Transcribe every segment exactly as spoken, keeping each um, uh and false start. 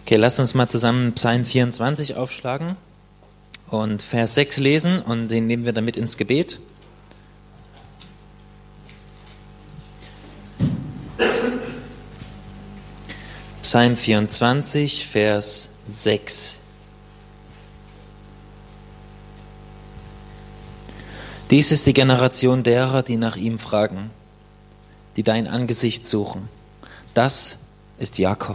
Okay, lasst uns mal zusammen Psalm vierundzwanzig aufschlagen und Vers sechs lesen und den nehmen wir damit ins Gebet. Psalm vierundzwanzig, Vers sechs. Dies ist die Generation derer, die nach ihm fragen, die dein Angesicht suchen. Das ist Jakob.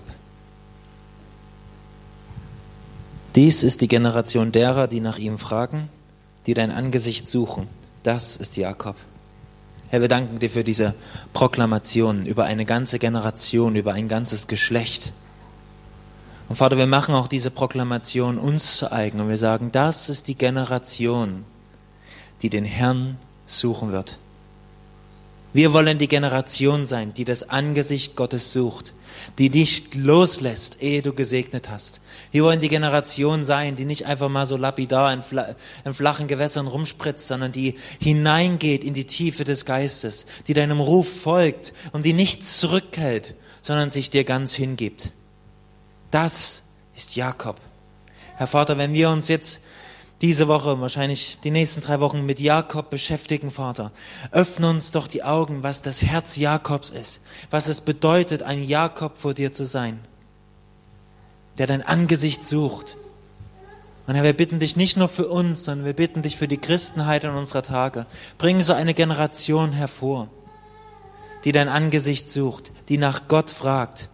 Dies ist die Generation derer, die nach ihm fragen, die dein Angesicht suchen. Das ist Jakob. Herr, wir danken dir für diese Proklamation über eine ganze Generation, über ein ganzes Geschlecht. Und Vater, wir machen auch diese Proklamation uns zu eigen und wir sagen, das ist die Generation, die den Herrn suchen wird. Wir wollen die Generation sein, die das Angesicht Gottes sucht, die nicht loslässt, ehe du gesegnet hast. Wir wollen die Generation sein, die nicht einfach mal so lapidar in, fla- in flachen Gewässern rumspritzt, sondern die hineingeht in die Tiefe des Geistes, die deinem Ruf folgt und die nichts zurückhält, sondern sich dir ganz hingibt. Das ist Jakob. Herr Vater, wenn wir uns jetzt diese Woche, wahrscheinlich die nächsten drei Wochen mit Jakob beschäftigen, Vater, öffne uns doch die Augen, was das Herz Jakobs ist, was es bedeutet, ein Jakob vor dir zu sein, der dein Angesicht sucht. Und Herr, wir bitten dich nicht nur für uns, sondern wir bitten dich für die Christenheit in unserer Tage. Bring so eine Generation hervor, die dein Angesicht sucht, die nach Gott fragt.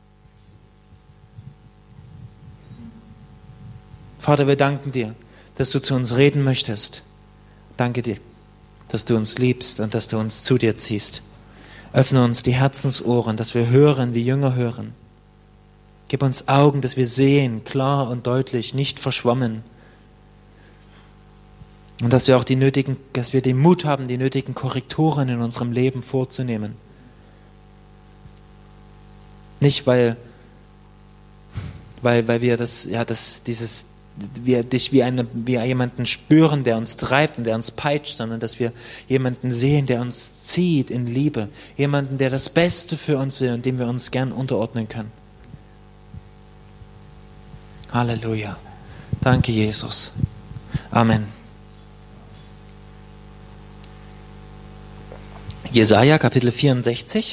Vater, wir danken dir, dass du zu uns reden möchtest. Danke dir, dass du uns liebst und dass du uns zu dir ziehst. Öffne uns die Herzensohren, dass wir hören, wie Jünger hören. Gib uns Augen, dass wir sehen, klar und deutlich, nicht verschwommen. Und dass wir auch die nötigen, dass wir den Mut haben, die nötigen Korrekturen in unserem Leben vorzunehmen. Nicht, weil, weil, weil wir das, ja, das, dieses, wir dich wie, eine, wie jemanden spüren, der uns treibt und der uns peitscht, sondern dass wir jemanden sehen, der uns zieht in Liebe. Jemanden, der das Beste für uns will und dem wir uns gern unterordnen können. Halleluja. Danke, Jesus. Amen. Jesaja, Kapitel vierundsechzig.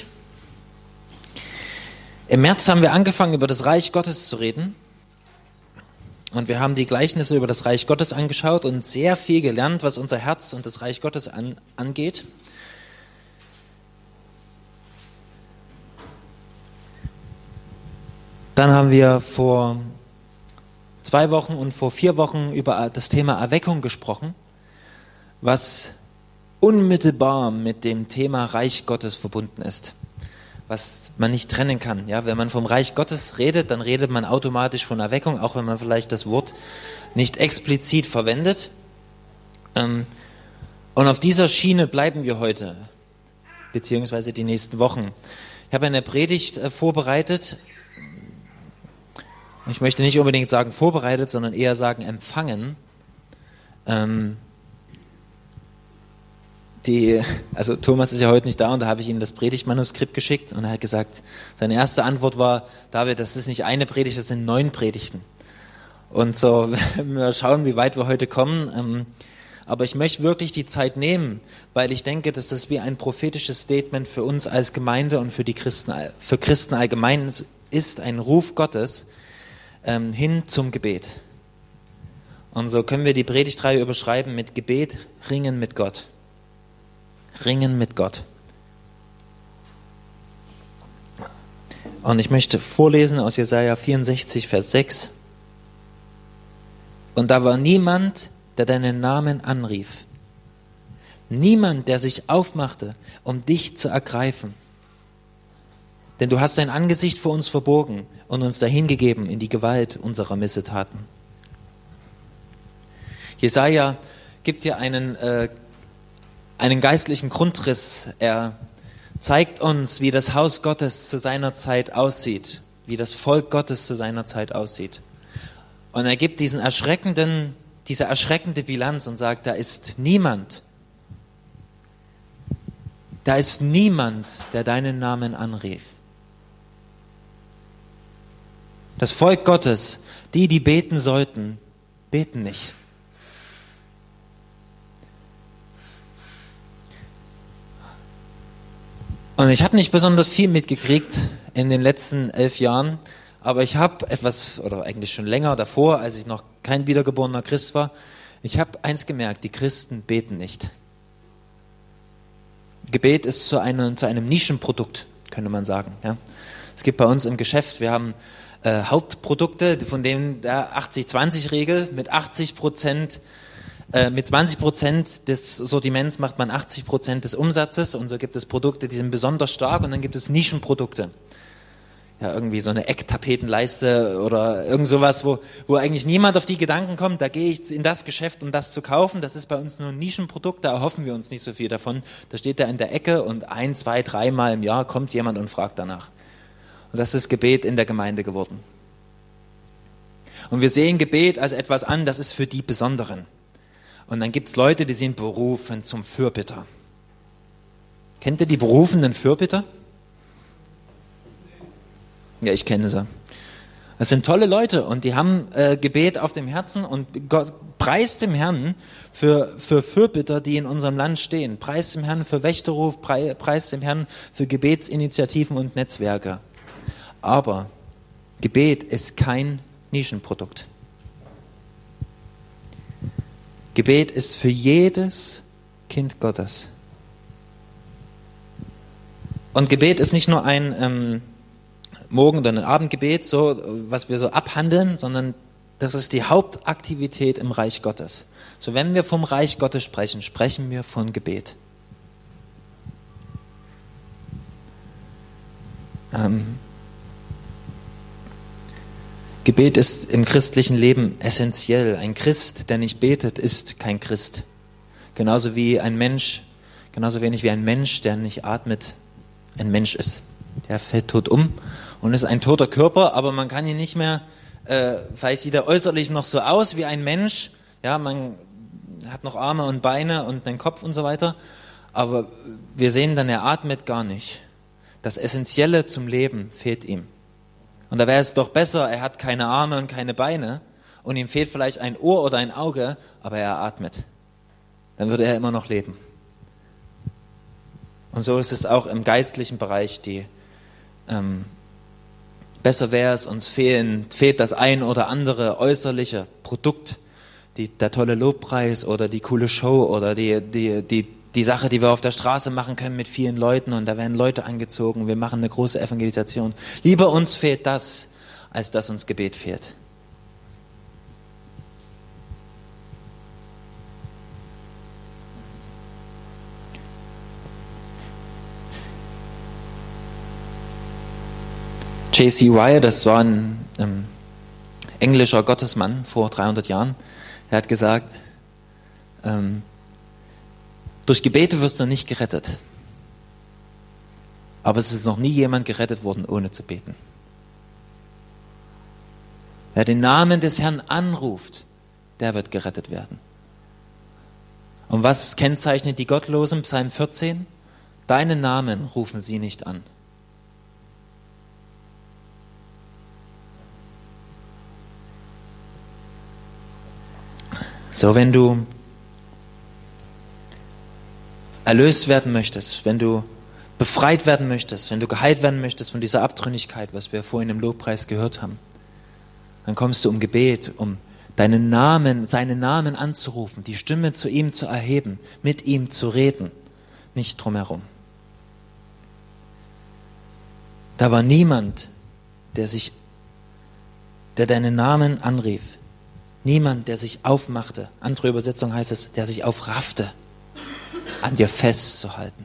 Im März haben wir angefangen, über das Reich Gottes zu reden. Und wir haben die Gleichnisse über das Reich Gottes angeschaut und sehr viel gelernt, was unser Herz und das Reich Gottes an, angeht. Dann haben wir vor zwei Wochen und vor vier Wochen über das Thema Erweckung gesprochen, was unmittelbar mit dem Thema Reich Gottes verbunden ist, was man nicht trennen kann. Ja, wenn man vom Reich Gottes redet, dann redet man automatisch von Erweckung, auch wenn man vielleicht das Wort nicht explizit verwendet. Und auf dieser Schiene bleiben wir heute, beziehungsweise die nächsten Wochen. Ich habe eine Predigt vorbereitet. Ich möchte nicht unbedingt sagen vorbereitet, sondern eher sagen empfangen. Ähm, Die, also Thomas ist ja heute nicht da und da habe ich ihm das Predigtmanuskript geschickt und er hat gesagt, seine erste Antwort war, David, das ist nicht eine Predigt, das sind neun Predigten. Und so, wir schauen, wie weit wir heute kommen. Aber ich möchte wirklich die Zeit nehmen, weil ich denke, dass das wie ein prophetisches Statement für uns als Gemeinde und für die Christen, für Christen allgemein ist, ein Ruf Gottes hin zum Gebet. Und so können wir die Predigtreihe überschreiben mit Gebet, Ringen mit Gott. Ringen mit Gott. Und ich möchte vorlesen aus Jesaja vierundsechzig, Vers sechs. Und da war niemand, der deinen Namen anrief. Niemand, der sich aufmachte, um dich zu ergreifen. Denn du hast dein Angesicht vor uns verborgen und uns dahingegeben in die Gewalt unserer Missetaten. Jesaja gibt hier einen äh, einen geistlichen Grundriss. Er zeigt uns, wie das Haus Gottes zu seiner Zeit aussieht, wie das Volk Gottes zu seiner Zeit aussieht. Und er gibt diesen erschreckenden, diese erschreckende Bilanz und sagt, da ist niemand, da ist niemand, der deinen Namen anrief. Das Volk Gottes, die, die beten sollten, beten nicht. Und ich habe nicht besonders viel mitgekriegt in den letzten elf Jahren, aber ich habe etwas, oder eigentlich schon länger davor, als ich noch kein wiedergeborener Christ war, ich habe eins gemerkt, die Christen beten nicht. Gebet ist zu einem, zu einem Nischenprodukt, könnte man sagen. Ja. Es gibt bei uns im Geschäft, wir haben äh, Hauptprodukte, von denen der achtzig zwanzig Regel mit achtzig Prozent Äh, mit zwanzig Prozent des Sortiments macht man achtzig Prozent des Umsatzes und so gibt es Produkte, die sind besonders stark und dann gibt es Nischenprodukte. Ja, irgendwie so eine Ecktapetenleiste oder irgend sowas, wo, wo eigentlich niemand auf die Gedanken kommt, da gehe ich in das Geschäft, um das zu kaufen. Das ist bei uns nur ein Nischenprodukt, da erhoffen wir uns nicht so viel davon. Da steht er in der Ecke und ein, zwei, dreimal im Jahr kommt jemand und fragt danach. Und das ist Gebet in der Gemeinde geworden. Und wir sehen Gebet als etwas an, das ist für die Besonderen. Und dann gibt es Leute, die sind berufen zum Fürbitter. Kennt ihr die berufenen Fürbitter? Ja, ich kenne sie. Das sind tolle Leute und die haben äh, Gebet auf dem Herzen und Gott preist dem Herrn für, für Fürbitter, die in unserem Land stehen. Preist dem Herrn für Wächterruf, preist dem Herrn für Gebetsinitiativen und Netzwerke. Aber Gebet ist kein Nischenprodukt. Gebet ist für jedes Kind Gottes. Und Gebet ist nicht nur ein ähm, Morgen- oder ein Abendgebet, so, was wir so abhandeln, sondern das ist die Hauptaktivität im Reich Gottes. So, wenn wir vom Reich Gottes sprechen, sprechen wir von Gebet. Ähm, Gebet ist im christlichen Leben essentiell. Ein Christ, der nicht betet, ist kein Christ. Genauso wie ein Mensch, genauso wenig wie ein Mensch, der nicht atmet, ein Mensch ist. Der fällt tot um und ist ein toter Körper, aber man kann ihn nicht mehr, äh, vielleicht sieht er äußerlich noch so aus wie ein Mensch, ja, man hat noch Arme und Beine und einen Kopf und so weiter, aber wir sehen dann, er atmet gar nicht. Das Essentielle zum Leben fehlt ihm. Und da wäre es doch besser, er hat keine Arme und keine Beine und ihm fehlt vielleicht ein Ohr oder ein Auge, aber er atmet. Dann würde er immer noch leben. Und so ist es auch im geistlichen Bereich. Die, ähm, besser wäre es, uns fehlen, fehlt das ein oder andere äußerliche Produkt, die, der tolle Lobpreis oder die coole Show oder die, die, die, die Sache, die wir auf der Straße machen können mit vielen Leuten und da werden Leute angezogen, wir machen eine große Evangelisation. Lieber uns fehlt das, als dass uns Gebet fehlt. J C Ryle, das war ein ähm, englischer Gottesmann vor dreihundert Jahren, er hat gesagt, ähm, durch Gebete wirst du nicht gerettet. Aber es ist noch nie jemand gerettet worden, ohne zu beten. Wer den Namen des Herrn anruft, der wird gerettet werden. Und was kennzeichnet die Gottlosen? Psalm vierzehn? Deinen Namen rufen sie nicht an. So, wenn du erlöst werden möchtest, wenn du befreit werden möchtest, wenn du geheilt werden möchtest von dieser Abtrünnigkeit, was wir vorhin im Lobpreis gehört haben, dann kommst du um Gebet, um deinen Namen, seinen Namen anzurufen, die Stimme zu ihm zu erheben, mit ihm zu reden, nicht drumherum. Da war niemand, der sich, der deinen Namen anrief, niemand, der sich aufmachte, andere Übersetzung heißt es, der sich aufraffte, an dir festzuhalten.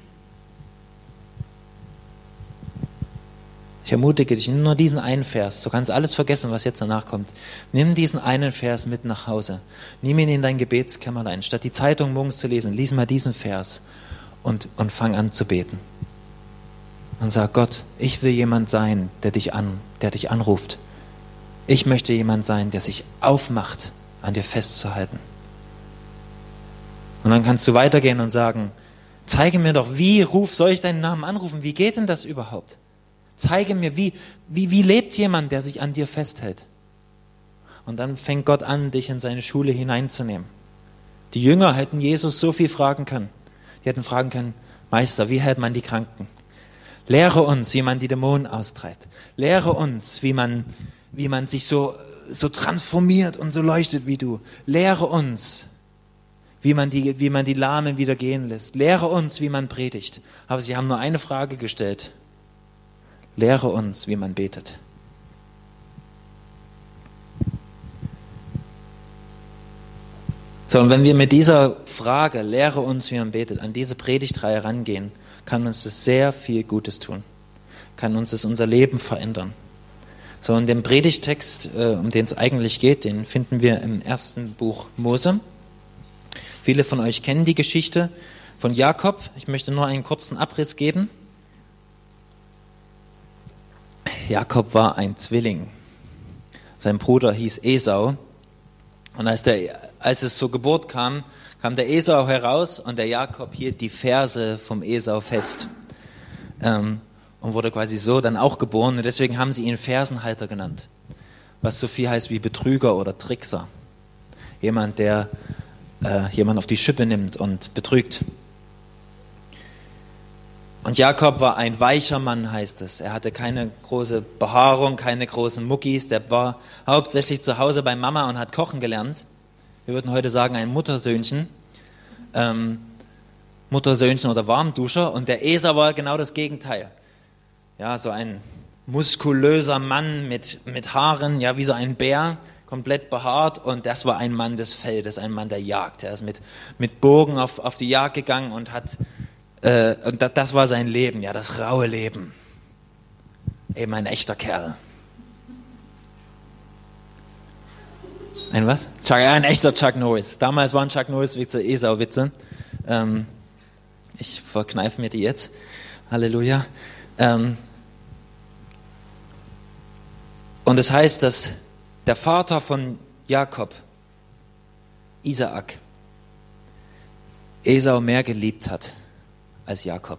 Ich ermutige dich, nimm nur diesen einen Vers. Du kannst alles vergessen, was jetzt danach kommt. Nimm diesen einen Vers mit nach Hause. Nimm ihn in dein Gebetskämmerlein. Statt die Zeitung morgens zu lesen, lies mal diesen Vers und, und fang an zu beten. Und sag, Gott, ich will jemand sein, der dich an, der dich anruft. Ich möchte jemand sein, der sich aufmacht, an dir festzuhalten. Und dann kannst du weitergehen und sagen, zeige mir doch, wie ruf, soll ich deinen Namen anrufen? Wie geht denn das überhaupt? Zeige mir, wie, wie, wie lebt jemand, der sich an dir festhält. Und dann fängt Gott an, dich in seine Schule hineinzunehmen. Die Jünger hätten Jesus so viel fragen können. Die hätten fragen können, Meister, wie hält man die Kranken? Lehre uns, wie man die Dämonen austreibt. Lehre uns, wie man, wie man sich so, so transformiert und so leuchtet wie du. Lehre uns, wie man die, wie man die Lahmen wieder gehen lässt. Lehre uns, wie man predigt. Aber sie haben nur eine Frage gestellt. Lehre uns, wie man betet. So, und wenn wir mit dieser Frage, lehre uns, wie man betet, an diese Predigtreihe rangehen, kann uns das sehr viel Gutes tun. Kann uns das unser Leben verändern. So, in dem Predigtext, äh, um den es eigentlich geht, den finden wir im ersten Buch Mose. Viele von euch kennen die Geschichte von Jakob. Ich möchte nur einen kurzen Abriss geben. Jakob war ein Zwilling. Sein Bruder hieß Esau. Und als, der, als es zur Geburt kam, kam der Esau heraus und der Jakob hielt die Ferse vom Esau fest. Ähm, und wurde quasi so dann auch geboren. Und deswegen haben sie ihn Fersenhalter genannt. Was so viel heißt wie Betrüger oder Trickser. Jemand, der äh, jemand auf die Schippe nimmt und betrügt. Und Jakob war ein weicher Mann, heißt es. Er hatte keine große Behaarung, keine großen Muckis. Der war hauptsächlich zu Hause bei Mama und hat kochen gelernt. Wir würden heute sagen, ein Muttersöhnchen. Ähm, Muttersöhnchen oder Warmduscher. Und der Esau war genau das Gegenteil. Ja, so ein muskulöser Mann mit, mit Haaren, ja, wie so ein Bär, komplett behaart. Und das war ein Mann des Feldes, ein Mann der Jagd. Er ist mit, mit Bogen auf, auf die Jagd gegangen und hat... Und das war sein Leben, ja, das raue Leben. Eben ein echter Kerl. Ein was? Chuck, ja, ein echter Chuck Norris. Damals waren Chuck Norris-Witze Esau-Witze. Ähm, ich verkneife mir die jetzt. Halleluja. Ähm, und es heißt, dass der Vater von Jakob, Isaak, Esau mehr geliebt hat als Jakob.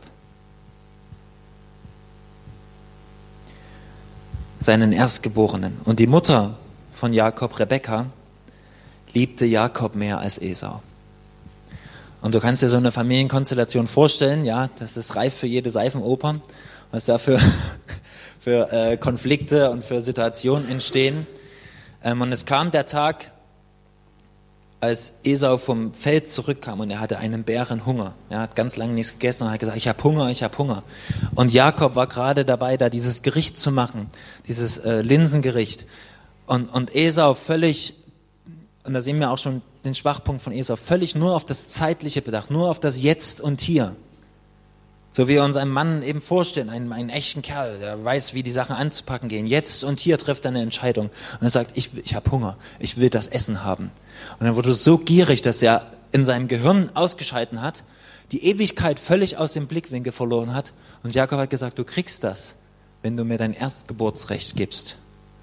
Seinen Erstgeborenen. Und die Mutter von Jakob, Rebekka, liebte Jakob mehr als Esau. Und du kannst dir so eine Familienkonstellation vorstellen, ja, das ist reif für jede Seifenoper, was da für, für äh, Konflikte und für Situationen entstehen. Ähm, und es kam der Tag, als Esau vom Feld zurückkam und er hatte einen Bärenhunger. Er hat ganz lange nichts gegessen und hat gesagt, ich habe Hunger, ich habe Hunger. Und Jakob war gerade dabei, da dieses Gericht zu machen, dieses äh, Linsengericht. Und, und Esau völlig, und da sehen wir auch schon den Schwachpunkt von Esau, völlig nur auf das Zeitliche bedacht, nur auf das Jetzt und Hier. So wie wir uns einen Mann eben vorstellen, einen, einen echten Kerl, der weiß, wie die Sachen anzupacken gehen. Jetzt und hier trifft er eine Entscheidung. Und er sagt, ich, ich habe Hunger, ich will das Essen haben. Und er wurde so gierig, dass er in seinem Gehirn ausgeschalten hat, die Ewigkeit völlig aus dem Blickwinkel verloren hat. Und Jakob hat gesagt, du kriegst das, wenn du mir dein Erstgeburtsrecht gibst.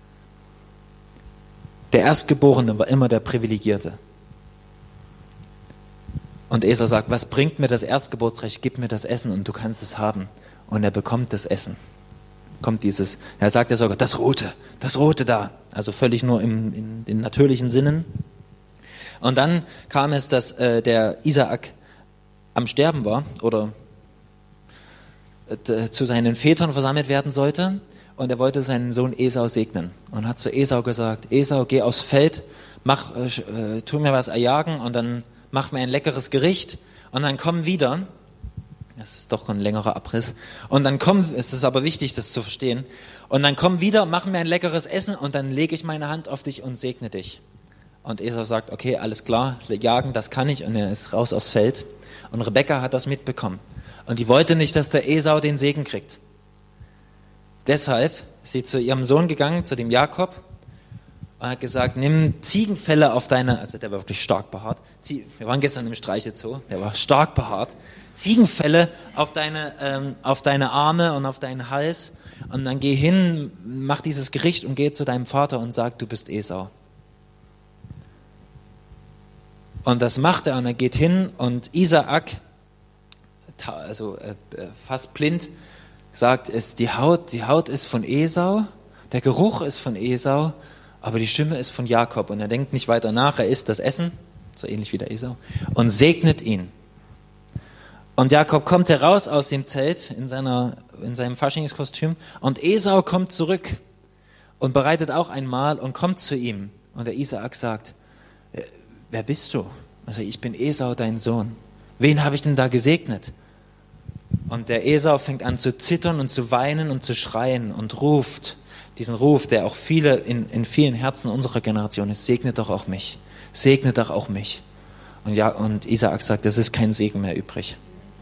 Der Erstgeborene war immer der Privilegierte. Und Esau sagt, was bringt mir das Erstgeburtsrecht? Gib mir das Essen und du kannst es haben. Und er bekommt das Essen. Kommt dieses, er sagt ja sogar, das Rote, das Rote da. Also völlig nur im, in den natürlichen Sinnen. Und dann kam es, dass äh, der Isaak am Sterben war oder äh, zu seinen Vätern versammelt werden sollte. Und er wollte seinen Sohn Esau segnen. Und hat zu Esau gesagt, Esau, geh aufs Feld, mach, äh, tu mir was erjagen und dann mach mir ein leckeres Gericht und dann komm wieder. Das ist doch ein längerer Abriss. Und dann komm, es ist aber wichtig, das zu verstehen. Und dann komm wieder, mach mir ein leckeres Essen und dann lege ich meine Hand auf dich und segne dich. Und Esau sagt, okay, alles klar, jagen, das kann ich. Und er ist raus aufs Feld. Und Rebekka hat das mitbekommen. Und die wollte nicht, dass der Esau den Segen kriegt. Deshalb ist sie zu ihrem Sohn gegangen, zu dem Jakob, und hat gesagt, nimm Ziegenfelle auf deine, also der war wirklich stark behaart, wir waren gestern im Streichelzoo, der war stark behaart, Ziegenfelle auf deine, ähm, auf deine Arme und auf deinen Hals und dann geh hin, mach dieses Gericht und geh zu deinem Vater und sag, du bist Esau. Und das macht er und er geht hin und Isaak, also äh, fast blind, sagt es, die Haut, die Haut ist von Esau, der Geruch ist von Esau, aber die Stimme ist von Jakob. Und er denkt nicht weiter nach, er isst das Essen, so ähnlich wie der Esau, und segnet ihn. Und Jakob kommt heraus aus dem Zelt in, seiner, in seinem Faschingskostüm und Esau kommt zurück und bereitet auch ein Mahl und kommt zu ihm. Und der Isaak sagt, wer bist du? Also ich bin Esau, dein Sohn. Wen habe ich denn da gesegnet? Und der Esau fängt an zu zittern und zu weinen und zu schreien und ruft diesen Ruf, der auch viele in, in vielen Herzen unserer Generation ist, segnet doch auch mich, segnet doch auch mich. Und, ja, und Isaak sagt, es ist kein Segen mehr übrig.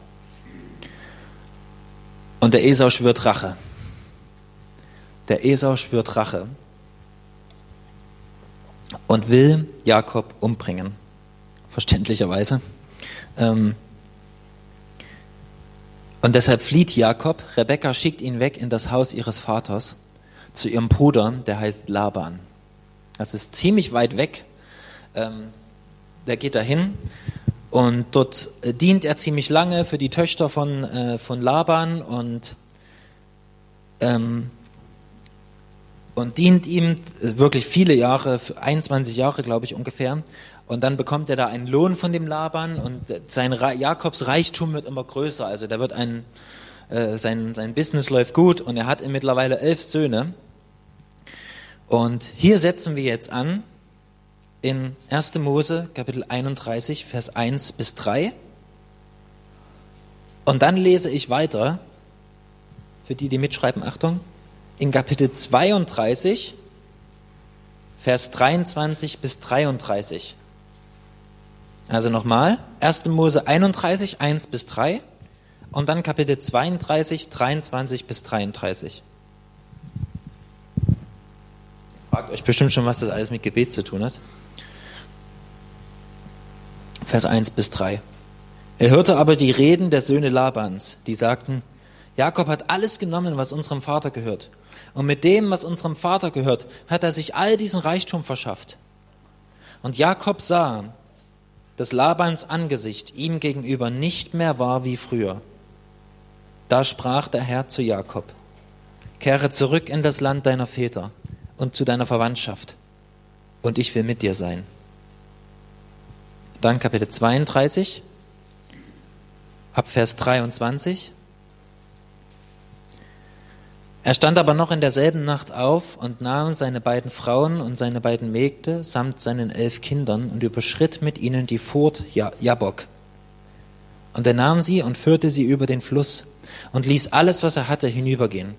Und der Esau schwört Rache. Der Esau schwört Rache und will Jakob umbringen, verständlicherweise. Ähm, und deshalb flieht Jakob. Rebekka schickt ihn weg in das Haus ihres Vaters zu ihrem Bruder, der heißt Laban. Das ist ziemlich weit weg. Ähm, der geht dahin und dort äh, dient er ziemlich lange für die Töchter von, äh, von Laban und, ähm, und dient ihm wirklich viele Jahre, einundzwanzig Jahre glaube ich ungefähr. Und dann bekommt er da einen Lohn von dem Laban und sein Ra- Jakobs Reichtum wird immer größer. Also da wird ein, äh, sein, sein Business läuft gut und er hat mittlerweile elf Söhne. Und hier setzen wir jetzt an in erster Mose Kapitel einunddreißig, Vers eins bis drei. Und dann lese ich weiter, für die, die mitschreiben, Achtung, in Kapitel zweiunddreißig, Vers dreiundzwanzig bis dreiunddreißig. Also nochmal, erster Mose einunddreißig, eins bis drei und dann Kapitel zweiunddreißig, dreiundzwanzig bis dreiunddreißig. Fragt euch bestimmt schon, was das alles mit Gebet zu tun hat. Vers eins bis drei. Er hörte aber die Reden der Söhne Labans, die sagten, Jakob hat alles genommen, was unserem Vater gehört. Und mit dem, was unserem Vater gehört, hat er sich all diesen Reichtum verschafft. Und Jakob sah, dass Labans Angesicht ihm gegenüber nicht mehr war wie früher. Da sprach der Herr zu Jakob, kehre zurück in das Land deiner Väter und zu deiner Verwandtschaft, und ich will mit dir sein. Dann Kapitel zweiunddreißig, ab Vers dreiundzwanzig. Er stand aber noch in derselben Nacht auf und nahm seine beiden Frauen und seine beiden Mägde samt seinen elf Kindern und überschritt mit ihnen die Furt Jabbok. Und er nahm sie und führte sie über den Fluss und ließ alles, was er hatte, hinübergehen.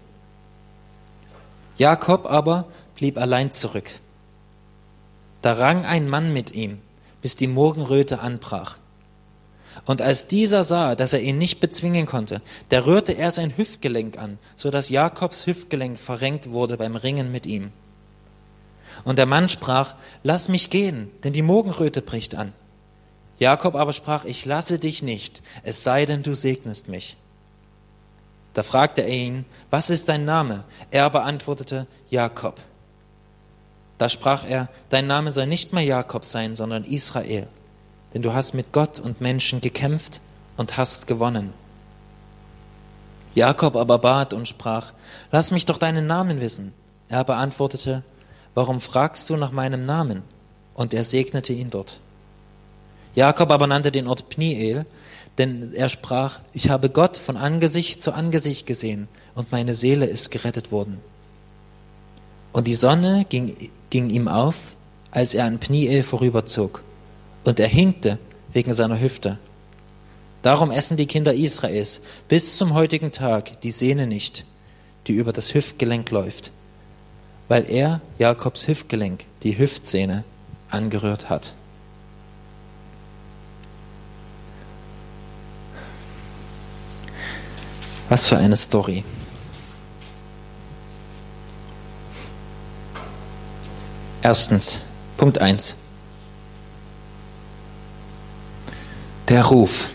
Jakob aber blieb allein zurück. Da rang ein Mann mit ihm, bis die Morgenröte anbrach. Und als dieser sah, dass er ihn nicht bezwingen konnte, da rührte er sein Hüftgelenk an, so dass Jakobs Hüftgelenk verrenkt wurde beim Ringen mit ihm. Und der Mann sprach, lass mich gehen, denn die Morgenröte bricht an. Jakob aber sprach, ich lasse dich nicht, es sei denn, du segnest mich. Da fragte er ihn, was ist dein Name? Er aber antwortete, Jakob. Da sprach er, dein Name soll nicht mehr Jakob sein, sondern Israel. Denn du hast mit Gott und Menschen gekämpft und hast gewonnen. Jakob aber bat und sprach, lass mich doch deinen Namen wissen. Er aber antwortete, warum fragst du nach meinem Namen? Und er segnete ihn dort. Jakob aber nannte den Ort Pniel, denn er sprach, ich habe Gott von Angesicht zu Angesicht gesehen und meine Seele ist gerettet worden. Und die Sonne ging, ging ihm auf, als er an Pniel vorüberzog. Und er hinkte wegen seiner Hüfte. Darum essen die Kinder Israels bis zum heutigen Tag die Sehne nicht, die über das Hüftgelenk läuft, weil er, Jakobs Hüftgelenk, die Hüftsehne, angerührt hat. Was für eine Story. Erstens, Punkt eins. Der Ruf.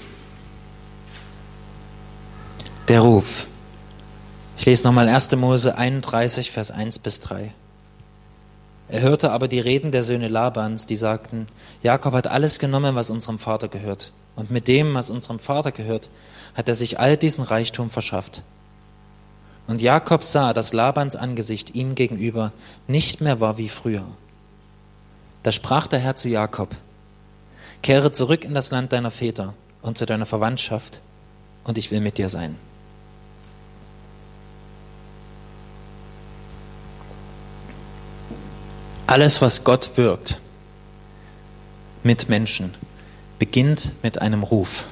Der Ruf. Ich lese nochmal erster Mose einunddreißig, Vers eins bis drei. Er hörte aber die Reden der Söhne Labans, die sagten, Jakob hat alles genommen, was unserem Vater gehört. Und mit dem, was unserem Vater gehört, hat er sich all diesen Reichtum verschafft. Und Jakob sah, dass Labans Angesicht ihm gegenüber nicht mehr war wie früher. Da sprach der Herr zu Jakob: Kehre zurück in das Land deiner Väter und zu deiner Verwandtschaft, und ich will mit dir sein. Alles, was Gott wirkt mit Menschen, beginnt mit einem Ruf.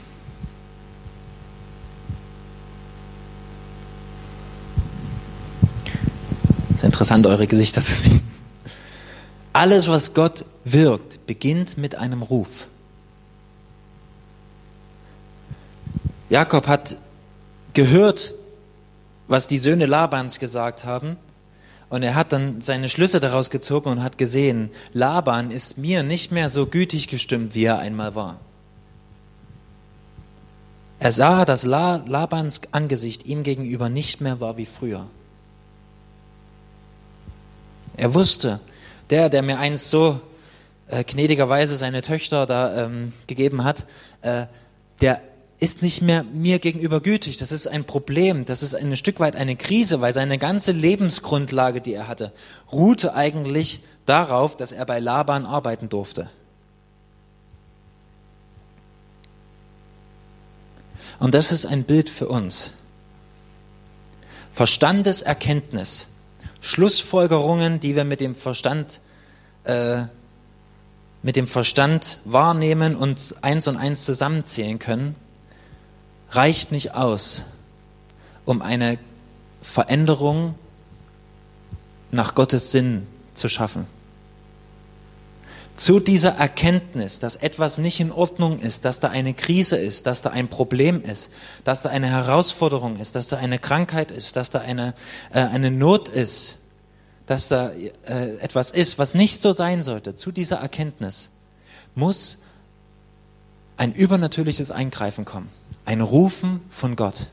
Es ist interessant, eure Gesichter zu sehen. Alles, was Gott wirkt, beginnt mit einem Ruf. Jakob hat gehört, was die Söhne Labans gesagt haben, und er hat dann seine Schlüsse daraus gezogen und hat gesehen, Laban ist mir nicht mehr so gütig gestimmt, wie er einmal war. Er sah, dass Labans Angesicht ihm gegenüber nicht mehr war wie früher. Er wusste, der, der mir einst so äh, gnädigerweise seine Töchter da ähm, gegeben hat, äh, der ist nicht mehr mir gegenüber gütig. Das ist ein Problem, das ist ein Stück weit eine Krise, weil seine ganze Lebensgrundlage, die er hatte, ruhte eigentlich darauf, dass er bei Laban arbeiten durfte. Und das ist ein Bild für uns. Verstandeserkenntnis, Schlussfolgerungen, die wir mit dem Verstand äh, mit dem Verstand wahrnehmen und eins und eins zusammenzählen können, reicht nicht aus, um eine Veränderung nach Gottes Sinn zu schaffen. Zu dieser Erkenntnis, dass etwas nicht in Ordnung ist, dass da eine Krise ist, dass da ein Problem ist, dass da eine Herausforderung ist, dass da eine Krankheit ist, dass da eine, äh, eine Not ist, dass da äh, etwas ist, was nicht so sein sollte, zu dieser Erkenntnis muss ein übernatürliches Eingreifen kommen. Ein Rufen von Gott.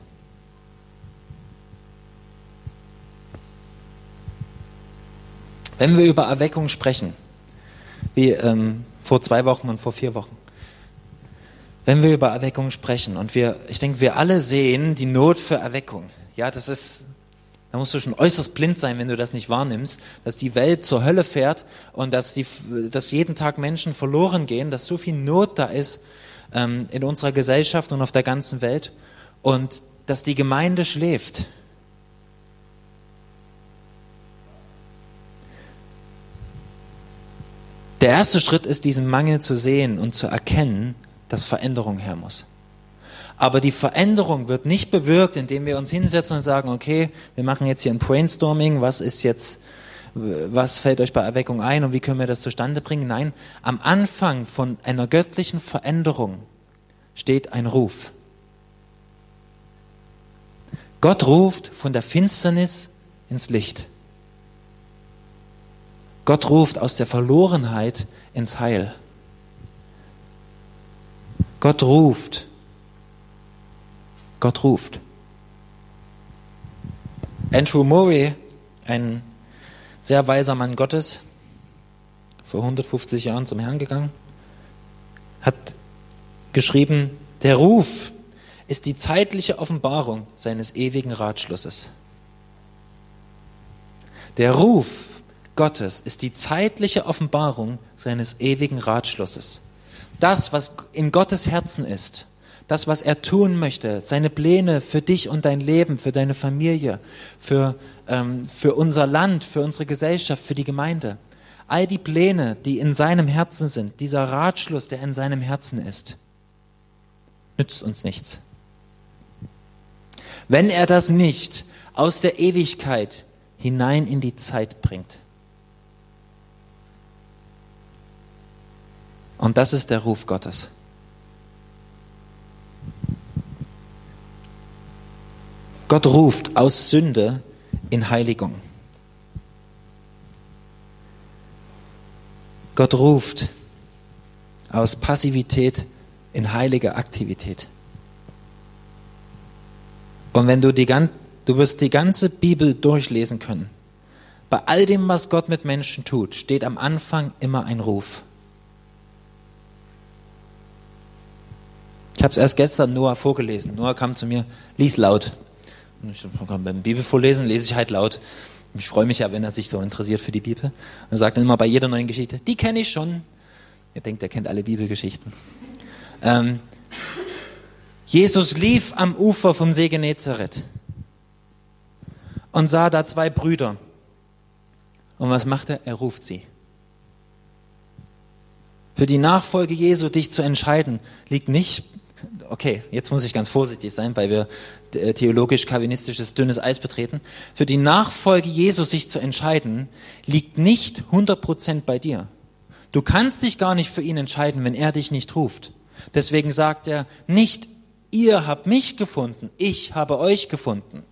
Wenn wir über Erweckung sprechen, wie ähm, vor zwei Wochen und vor vier Wochen, wenn wir über Erweckung sprechen und wir, ich denke, wir alle sehen die Not für Erweckung. Ja, das ist, da musst du schon äußerst blind sein, wenn du das nicht wahrnimmst, dass die Welt zur Hölle fährt und dass, die, dass jeden Tag Menschen verloren gehen, dass so viel Not da ist in unserer Gesellschaft und auf der ganzen Welt und dass die Gemeinde schläft. Der erste Schritt ist, diesen Mangel zu sehen und zu erkennen, dass Veränderung her muss. Aber die Veränderung wird nicht bewirkt, indem wir uns hinsetzen und sagen, okay, wir machen jetzt hier ein Brainstorming, was ist jetzt, was fällt euch bei Erweckung ein und wie können wir das zustande bringen? Nein, am Anfang von einer göttlichen Veränderung steht ein Ruf. Gott ruft von der Finsternis ins Licht. Gott ruft aus der Verlorenheit ins Heil. Gott ruft. Gott ruft. Andrew Murray, ein sehr weiser Mann Gottes, vor hundertfünfzig Jahren zum Herrn gegangen, hat geschrieben, der Ruf ist die zeitliche Offenbarung seines ewigen Ratschlusses. Der Ruf Gottes ist die zeitliche Offenbarung seines ewigen Ratschlusses. Das, was in Gottes Herzen ist, das, was er tun möchte, seine Pläne für dich und dein Leben, für deine Familie, für, ähm, für unser Land, für unsere Gesellschaft, für die Gemeinde. All die Pläne, die in seinem Herzen sind, dieser Ratschluss, der in seinem Herzen ist, nützt uns nichts. Wenn er das nicht aus der Ewigkeit hinein in die Zeit bringt. Und das ist der Ruf Gottes. Gott ruft aus Sünde in Heiligung. Gott ruft aus Passivität in heilige Aktivität. Und wenn du die ganze, du wirst die ganze Bibel durchlesen können, bei all dem, was Gott mit Menschen tut, steht am Anfang immer ein Ruf. Ich habe es erst gestern Noah vorgelesen. Noah kam zu mir, lies laut. Ich kann beim Bibelvorlesen lese ich halt laut. Ich freue mich ja, wenn er sich so interessiert für die Bibel. Und er sagt dann immer bei jeder neuen Geschichte, die kenne ich schon. Er denkt, er kennt alle Bibelgeschichten. Ähm, Jesus lief am Ufer vom See Genezareth und sah da zwei Brüder. Und was macht er? Er ruft sie. Für die Nachfolge Jesu dich zu entscheiden, liegt nicht, okay, jetzt muss ich ganz vorsichtig sein, weil wir theologisch-kalvinistisches dünnes Eis betreten. Für die Nachfolge Jesu sich zu entscheiden, liegt nicht hundert Prozent bei dir. Du kannst dich gar nicht für ihn entscheiden, wenn er dich nicht ruft. Deswegen sagt er, nicht ihr habt mich gefunden, ich habe euch gefunden.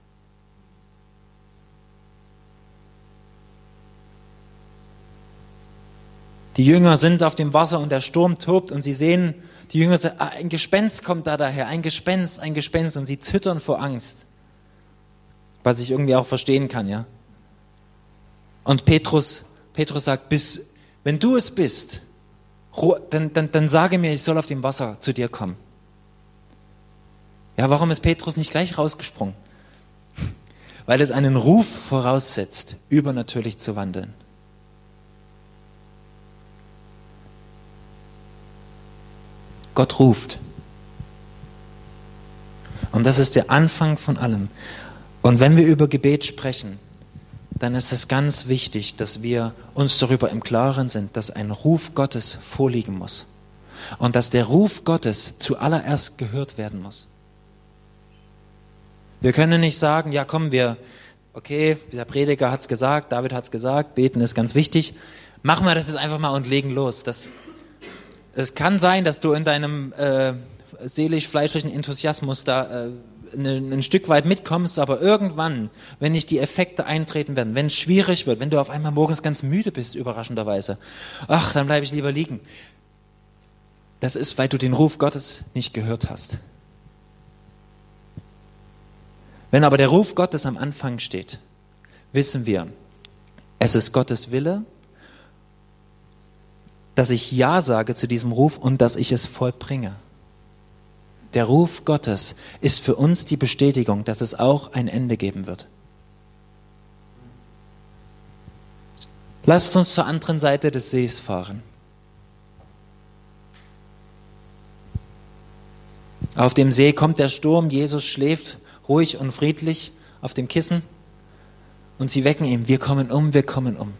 Die Jünger sind auf dem Wasser und der Sturm tobt und sie sehen, die Jünger sagen, ah, ein Gespenst kommt da daher, ein Gespenst, ein Gespenst und sie zittern vor Angst. Was ich irgendwie auch verstehen kann, ja. Und Petrus, Petrus sagt, bis, wenn du es bist, dann, dann, dann sage mir, ich soll auf dem Wasser zu dir kommen. Ja, warum ist Petrus nicht gleich rausgesprungen? Weil es einen Ruf voraussetzt, übernatürlich zu wandeln. Gott ruft. Und das ist der Anfang von allem. Und wenn wir über Gebet sprechen, dann ist es ganz wichtig, dass wir uns darüber im Klaren sind, dass ein Ruf Gottes vorliegen muss. Und dass der Ruf Gottes zuallererst gehört werden muss. Wir können nicht sagen, ja komm, wir, okay, der Prediger hat's gesagt, David hat's gesagt, beten ist ganz wichtig. Machen wir das jetzt einfach mal und legen los. Das Es kann sein, dass du in deinem äh, seelisch-fleischlichen Enthusiasmus da äh, ne, ein Stück weit mitkommst, aber irgendwann, wenn nicht die Effekte eintreten werden, wenn es schwierig wird, wenn du auf einmal morgens ganz müde bist, überraschenderweise, ach, dann bleibe ich lieber liegen. Das ist, weil du den Ruf Gottes nicht gehört hast. Wenn aber der Ruf Gottes am Anfang steht, wissen wir, es ist Gottes Wille, dass ich Ja sage zu diesem Ruf und dass ich es vollbringe. Der Ruf Gottes ist für uns die Bestätigung, dass es auch ein Ende geben wird. Lasst uns zur anderen Seite des Sees fahren. Auf dem See kommt der Sturm, Jesus schläft ruhig und friedlich auf dem Kissen und sie wecken ihn, wir kommen um, wir kommen um.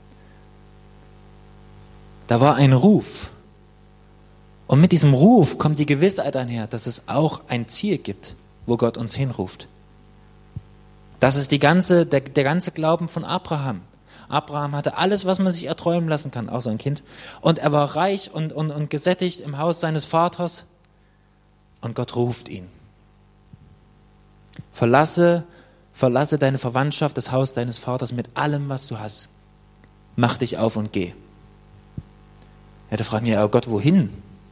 Da war ein Ruf. Und mit diesem Ruf kommt die Gewissheit einher, dass es auch ein Ziel gibt, wo Gott uns hinruft. Das ist die ganze, der, der ganze Glauben von Abraham. Abraham hatte alles, was man sich erträumen lassen kann, außer ein Kind. Und er war reich und, und, und gesättigt im Haus seines Vaters. Und Gott ruft ihn. Verlasse, verlasse deine Verwandtschaft, das Haus deines Vaters mit allem, was du hast. Mach dich auf und geh. Ja, da fragen wir, oh Gott, wohin?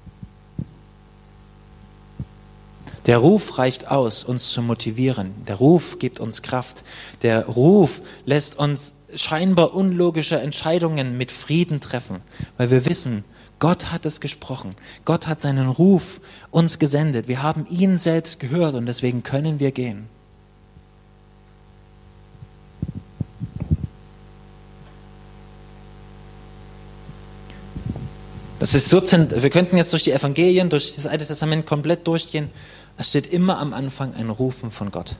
Der Ruf reicht aus, uns zu motivieren. Der Ruf gibt uns Kraft. Der Ruf lässt uns scheinbar unlogische Entscheidungen mit Frieden treffen, weil wir wissen, Gott hat es gesprochen. Gott hat seinen Ruf uns gesendet. Wir haben ihn selbst gehört und deswegen können wir gehen. Das ist so, wir könnten jetzt durch die Evangelien, durch das Alte Testament komplett durchgehen. Es steht immer am Anfang ein Rufen von Gott.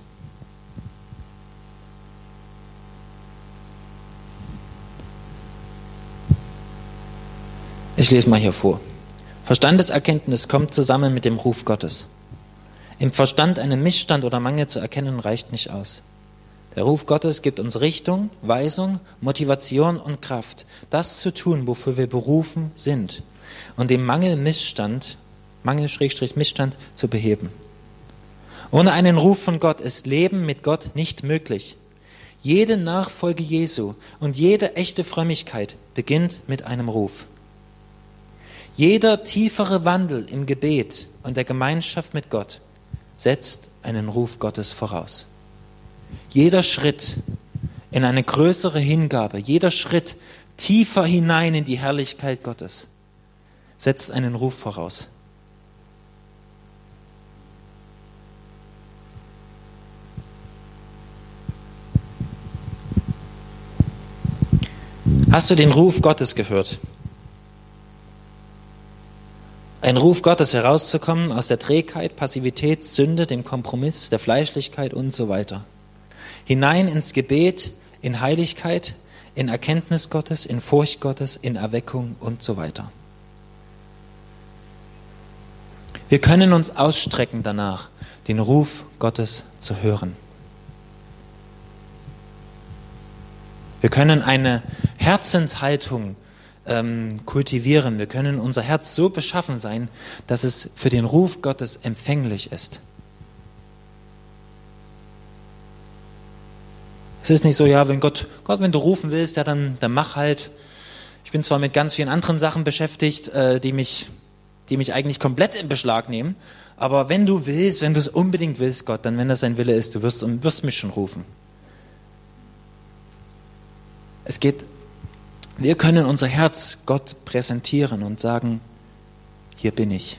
Ich lese mal hier vor. Verstandeserkenntnis kommt zusammen mit dem Ruf Gottes. Im Verstand einen Missstand oder Mangel zu erkennen, reicht nicht aus. Der Ruf Gottes gibt uns Richtung, Weisung, Motivation und Kraft, das zu tun, wofür wir berufen sind. Und den Mangel, Missstand, Mangel-Missstand zu beheben. Ohne einen Ruf von Gott ist Leben mit Gott nicht möglich. Jede Nachfolge Jesu und jede echte Frömmigkeit beginnt mit einem Ruf. Jeder tiefere Wandel im Gebet und der Gemeinschaft mit Gott setzt einen Ruf Gottes voraus. Jeder Schritt in eine größere Hingabe, jeder Schritt tiefer hinein in die Herrlichkeit Gottes setzt einen Ruf voraus. Hast du den Ruf Gottes gehört? Ein Ruf Gottes, herauszukommen aus der Trägheit, Passivität, Sünde, dem Kompromiss, der Fleischlichkeit und so weiter. Hinein ins Gebet, in Heiligkeit, in Erkenntnis Gottes, in Furcht Gottes, in Erweckung und so weiter. Wir können uns ausstrecken danach, den Ruf Gottes zu hören. Wir können eine Herzenshaltung ähm, kultivieren. Wir können unser Herz so beschaffen sein, dass es für den Ruf Gottes empfänglich ist. Es ist nicht so, ja, wenn Gott, Gott, wenn du rufen willst, ja, dann, dann mach halt. Ich bin zwar mit ganz vielen anderen Sachen beschäftigt, äh, die mich, die mich eigentlich komplett in Beschlag nehmen, aber wenn du willst, wenn du es unbedingt willst, Gott, dann, wenn das dein Wille ist, du wirst, wirst mich schon rufen. Es geht, wir können unser Herz Gott präsentieren und sagen, hier bin ich.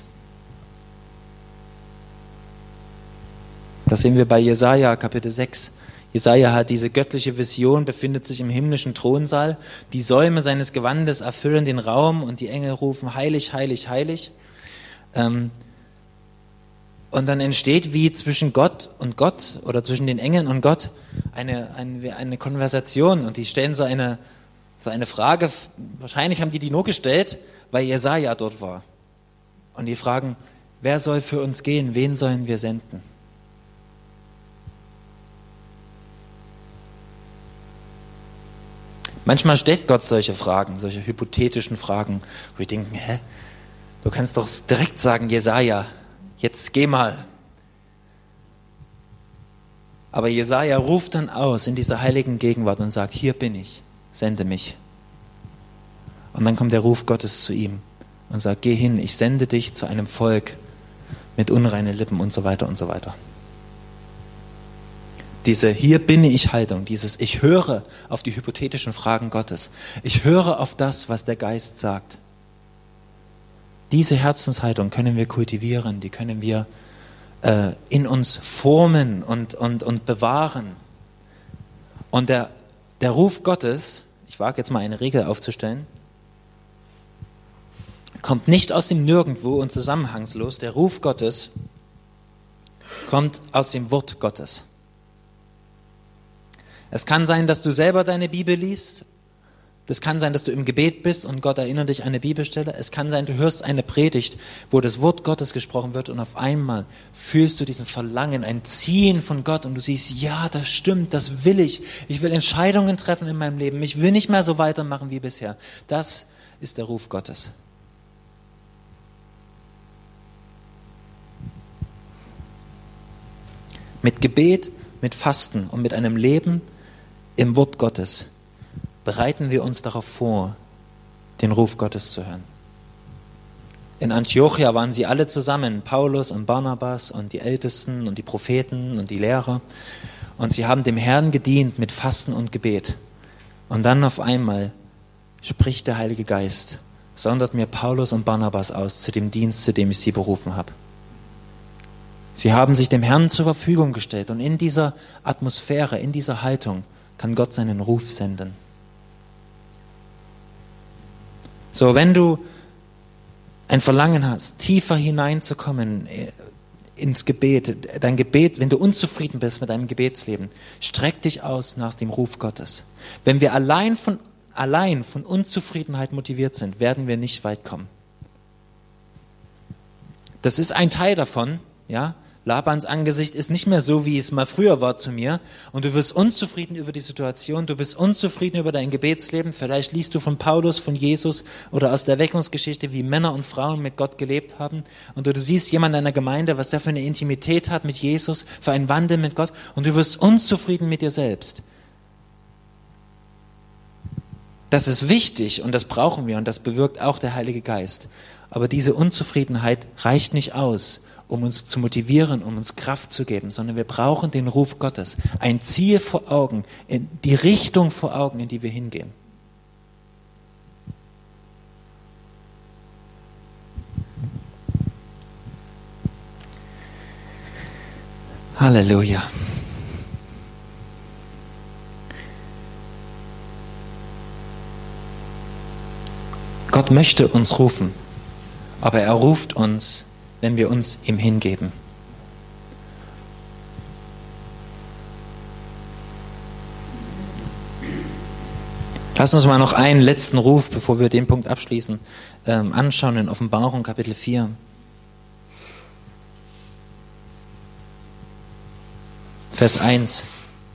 Das sehen wir bei Jesaja, Kapitel sechs. Jesaja hat diese göttliche Vision, befindet sich im himmlischen Thronsaal. Die Säume seines Gewandes erfüllen den Raum und die Engel rufen, heilig, heilig, heilig. Ähm, und dann entsteht wie zwischen Gott und Gott oder zwischen den Engeln und Gott eine, eine, eine Konversation und die stellen so eine, so eine Frage, wahrscheinlich haben die die nur gestellt, weil Jesaja dort war. Und die fragen, wer soll für uns gehen, wen sollen wir senden? Manchmal stellt Gott solche Fragen, solche hypothetischen Fragen, wo wir denken, hä, du kannst doch direkt sagen, Jesaja, jetzt geh mal. Aber Jesaja ruft dann aus in dieser heiligen Gegenwart und sagt, hier bin ich, sende mich. Und dann kommt der Ruf Gottes zu ihm und sagt, geh hin, ich sende dich zu einem Volk mit unreinen Lippen und so weiter und so weiter. Diese hier bin ich Haltung, dieses ich höre auf die hypothetischen Fragen Gottes. Ich höre auf das, was der Geist sagt. Diese Herzenshaltung können wir kultivieren, die können wir äh, in uns formen und, und, und bewahren. Und der, der Ruf Gottes, ich wage jetzt mal eine Regel aufzustellen, kommt nicht aus dem Nirgendwo und zusammenhangslos. Der Ruf Gottes kommt aus dem Wort Gottes. Es kann sein, dass du selber deine Bibel liest. Das kann sein, dass du im Gebet bist und Gott erinnert dich an eine Bibelstelle. Es kann sein, du hörst eine Predigt, wo das Wort Gottes gesprochen wird und auf einmal fühlst du diesen Verlangen, ein Ziehen von Gott und du siehst, ja, das stimmt, das will ich. Ich will Entscheidungen treffen in meinem Leben. Ich will nicht mehr so weitermachen wie bisher. Das ist der Ruf Gottes. Mit Gebet, mit Fasten und mit einem Leben im Wort Gottes bereiten wir uns darauf vor, den Ruf Gottes zu hören. In Antiochia waren sie alle zusammen, Paulus und Barnabas und die Ältesten und die Propheten und die Lehrer. Und sie haben dem Herrn gedient mit Fasten und Gebet. Und dann auf einmal spricht der Heilige Geist, sondert mir Paulus und Barnabas aus zu dem Dienst, zu dem ich sie berufen habe. Sie haben sich dem Herrn zur Verfügung gestellt und in dieser Atmosphäre, in dieser Haltung kann Gott seinen Ruf senden. So, wenn du ein Verlangen hast, tiefer hineinzukommen ins Gebet, dein Gebet, wenn du unzufrieden bist mit deinem Gebetsleben, streck dich aus nach dem Ruf Gottes. Wenn wir allein von, allein von Unzufriedenheit motiviert sind, werden wir nicht weit kommen. Das ist ein Teil davon, ja. Labans Angesicht ist nicht mehr so, wie es mal früher war zu mir. Und du wirst unzufrieden über die Situation, du bist unzufrieden über dein Gebetsleben. Vielleicht liest du von Paulus, von Jesus oder aus der Erweckungsgeschichte, wie Männer und Frauen mit Gott gelebt haben. Und du siehst jemanden in der Gemeinde, was der für eine Intimität hat mit Jesus, für einen Wandel mit Gott. Und du wirst unzufrieden mit dir selbst. Das ist wichtig und das brauchen wir und das bewirkt auch der Heilige Geist. Aber diese Unzufriedenheit reicht nicht aus, um uns zu motivieren, um uns Kraft zu geben, sondern wir brauchen den Ruf Gottes, ein Ziel vor Augen, in die Richtung vor Augen, in die wir hingehen. Halleluja. Gott möchte uns rufen, aber er ruft uns, wenn wir uns ihm hingeben. Lass uns mal noch einen letzten Ruf, bevor wir den Punkt abschließen, ähm, anschauen in Offenbarung Kapitel vier. Vers eins.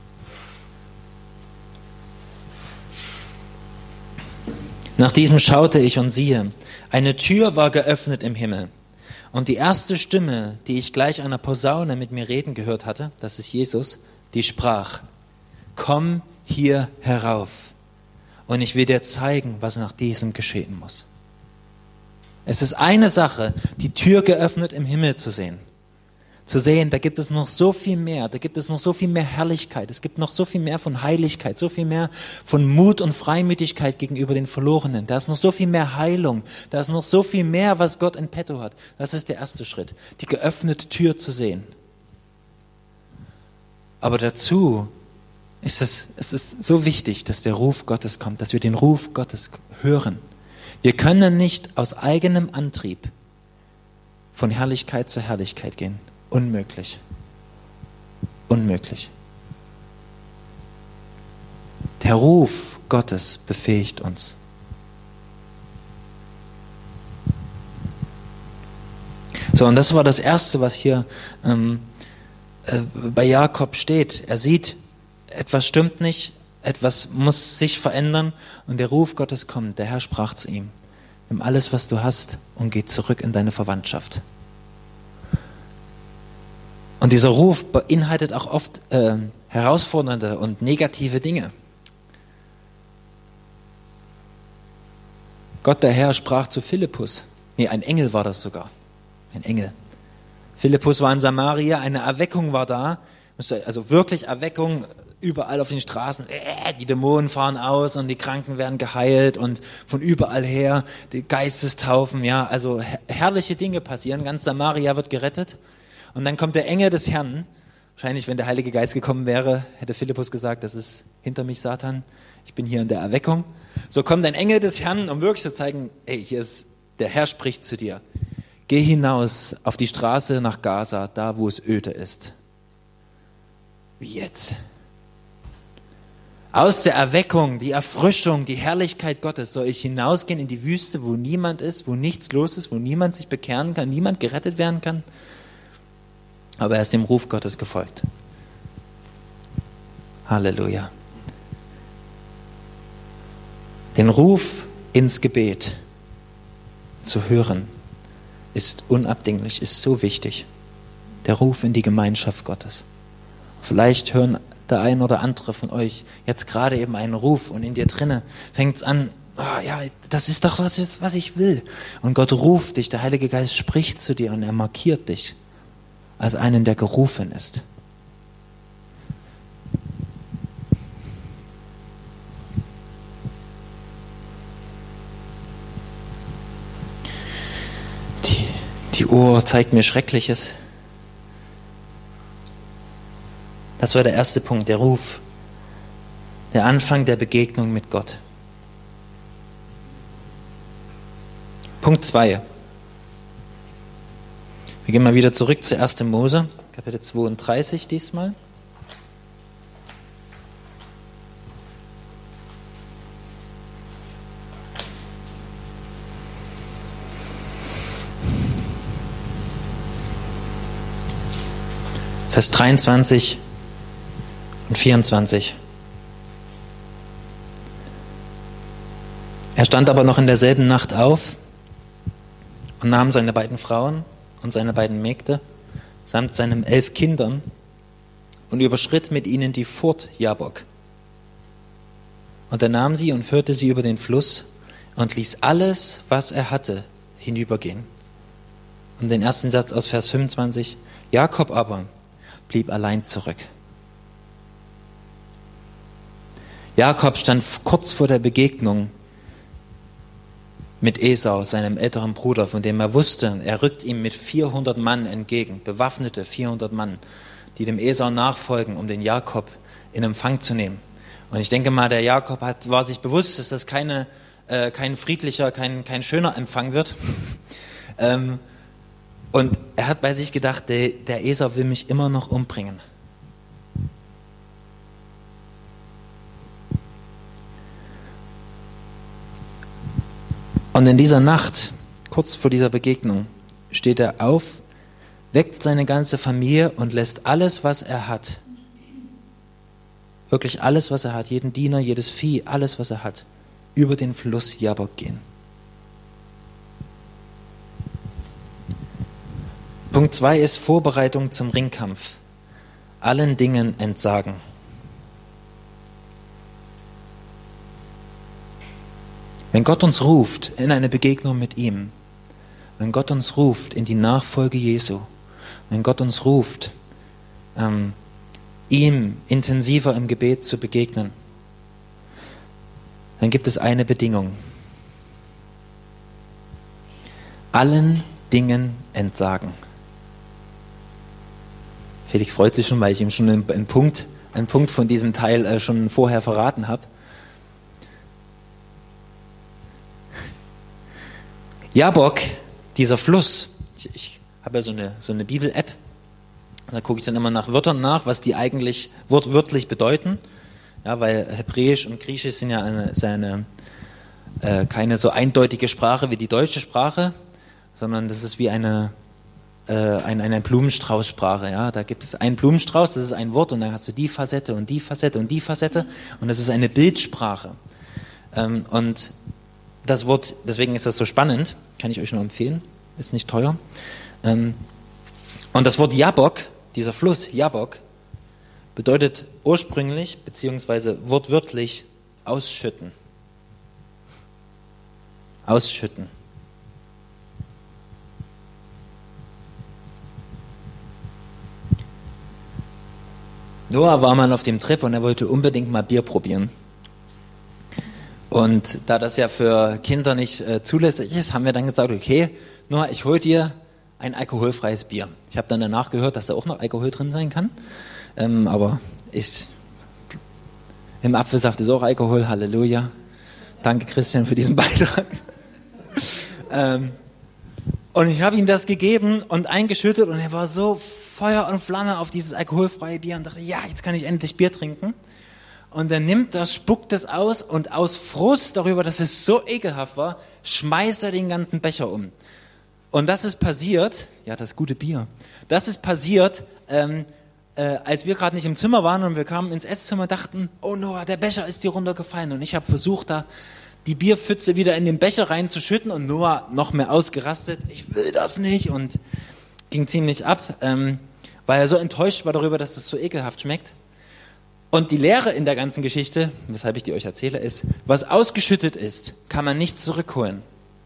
Nach diesem schaute ich und siehe, eine Tür war geöffnet im Himmel. Und die erste Stimme, die ich gleich einer Posaune mit mir reden gehört hatte, das ist Jesus, die sprach, komm hier herauf. Und ich will dir zeigen, was nach diesem geschehen muss. Es ist eine Sache, die Tür geöffnet im Himmel zu sehen. Zu sehen, da gibt es noch so viel mehr, da gibt es noch so viel mehr Herrlichkeit, es gibt noch so viel mehr von Heiligkeit, so viel mehr von Mut und Freimütigkeit gegenüber den Verlorenen. Da ist noch so viel mehr Heilung, da ist noch so viel mehr, was Gott in petto hat. Das ist der erste Schritt, die geöffnete Tür zu sehen. Aber dazu ist es, es ist so wichtig, dass der Ruf Gottes kommt, dass wir den Ruf Gottes hören. Wir können nicht aus eigenem Antrieb von Herrlichkeit zu Herrlichkeit gehen. Unmöglich. Unmöglich. Der Ruf Gottes befähigt uns. So, und das war das Erste, was hier ähm, äh, bei Jakob steht. Er sieht, etwas stimmt nicht, etwas muss sich verändern und der Ruf Gottes kommt. Der Herr sprach zu ihm, nimm alles, was du hast und geh zurück in deine Verwandtschaft. Und dieser Ruf beinhaltet auch oft äh, herausfordernde und negative Dinge. Gott der Herr sprach zu Philippus. Nee, ein Engel war das sogar. Ein Engel. Philippus war in Samaria, eine Erweckung war da. Also wirklich Erweckung überall auf den Straßen. Äh, die Dämonen fahren aus und die Kranken werden geheilt und von überall her die Geistestaufen. Ja, also her- herrliche Dinge passieren. Ganz Samaria wird gerettet. Und dann kommt der Engel des Herrn. Wahrscheinlich, wenn der Heilige Geist gekommen wäre, hätte Philippus gesagt, das ist hinter mich Satan. Ich bin hier in der Erweckung. So kommt ein Engel des Herrn, um wirklich zu zeigen, ey, hier ist, der Herr spricht zu dir. Geh hinaus auf die Straße nach Gaza, da wo es öde ist. Wie jetzt? Aus der Erweckung, die Erfrischung, die Herrlichkeit Gottes soll ich hinausgehen in die Wüste, wo niemand ist, wo nichts los ist, wo niemand sich bekehren kann, niemand gerettet werden kann. Aber er ist dem Ruf Gottes gefolgt. Halleluja. Den Ruf ins Gebet zu hören ist unabdinglich, ist so wichtig. Der Ruf in die Gemeinschaft Gottes. Vielleicht hören der ein oder andere von euch jetzt gerade eben einen Ruf und in dir drinne fängt es an, oh ja, das ist doch das, was ich will. Und Gott ruft dich, der Heilige Geist spricht zu dir und er markiert dich als einen, der gerufen ist. Die, die Uhr zeigt mir Schreckliches. Das war der erste Punkt, der Ruf. Der Anfang der Begegnung mit Gott. Punkt zwei. Wir gehen mal wieder zurück zu ersten Mose, Kapitel zweiunddreißig diesmal. Vers dreiundzwanzig und vierundzwanzig. Er stand aber noch in derselben Nacht auf und nahm seine beiden Frauen und seine beiden Mägde samt seinen elf Kindern und überschritt mit ihnen die Furt Jabok. Und er nahm sie und führte sie über den Fluss und ließ alles, was er hatte, hinübergehen. Und den ersten Satz aus Vers fünfundzwanzig. Jakob aber blieb allein zurück. Jakob stand kurz vor der Begegnung mit Esau, seinem älteren Bruder, von dem er wusste, er rückt ihm mit vierhundert Mann entgegen, bewaffnete vierhundert Mann, die dem Esau nachfolgen, um den Jakob in Empfang zu nehmen. Und ich denke mal, der Jakob hat, war sich bewusst, dass das keine äh, kein friedlicher, kein, kein schöner Empfang wird. ähm, und er hat bei sich gedacht, der, der Esau will mich immer noch umbringen. Und in dieser Nacht, kurz vor dieser Begegnung, steht er auf, weckt seine ganze Familie und lässt alles, was er hat, wirklich alles, was er hat, jeden Diener, jedes Vieh, alles, was er hat, über den Fluss Jabok gehen. Punkt zwei ist Vorbereitung zum Ringkampf. Allen Dingen entsagen. Wenn Gott uns ruft in eine Begegnung mit ihm, wenn Gott uns ruft in die Nachfolge Jesu, wenn Gott uns ruft, ähm, ihm intensiver im Gebet zu begegnen, dann gibt es eine Bedingung. Allen Dingen entsagen. Felix freut sich schon, weil ich ihm schon einen, einen, Punkt, einen Punkt von diesem Teil äh, schon vorher verraten habe. Jabok, dieser Fluss, ich, ich habe ja so eine, so eine Bibel-App, und da gucke ich dann immer nach Wörtern nach, was die eigentlich wortwörtlich bedeuten, ja, weil Hebräisch und Griechisch sind ja eine, ist eine, äh, keine so eindeutige Sprache wie die deutsche Sprache, sondern das ist wie eine, äh, eine, eine Blumenstraußsprache. Ja? Da gibt es einen Blumenstrauß, das ist ein Wort, und dann hast du die Facette und die Facette und die Facette, und das ist eine Bildsprache. Ähm, und das Wort, deswegen ist das so spannend, kann ich euch nur empfehlen, ist nicht teuer. Ähm, und das Wort Jabok, dieser Fluss Jabok, bedeutet ursprünglich, beziehungsweise wortwörtlich, ausschütten. Ausschütten. Noah war mal auf dem Trip und er wollte unbedingt mal Bier probieren. Und da das ja für Kinder nicht äh, zulässig ist, haben wir dann gesagt, okay, Noah, ich hol dir ein alkoholfreies Bier. Ich habe dann danach gehört, dass da auch noch Alkohol drin sein kann. Ähm, aber ich, im Apfelsaft ist auch Alkohol, Halleluja. Danke Christian für diesen Beitrag. ähm, und ich habe ihm das gegeben und eingeschüttet, und er war so Feuer und Flamme auf dieses alkoholfreie Bier und dachte, ja, jetzt kann ich endlich Bier trinken. Und er nimmt das, spuckt es aus, und aus Frust darüber, dass es so ekelhaft war, schmeißt er den ganzen Becher um. Und das ist passiert, ja, das gute Bier, das ist passiert, ähm, äh, als wir gerade nicht im Zimmer waren und wir kamen ins Esszimmer und dachten, oh Noah, der Becher ist dir runtergefallen. Und ich habe versucht, da die Bierpfütze wieder in den Becher reinzuschütten, und Noah noch mehr ausgerastet, ich will das nicht, und ging ziemlich ab, ähm, weil er so enttäuscht war darüber, dass es so ekelhaft schmeckt. Und die Lehre in der ganzen Geschichte, weshalb ich die euch erzähle, ist, was ausgeschüttet ist, kann man nicht zurückholen.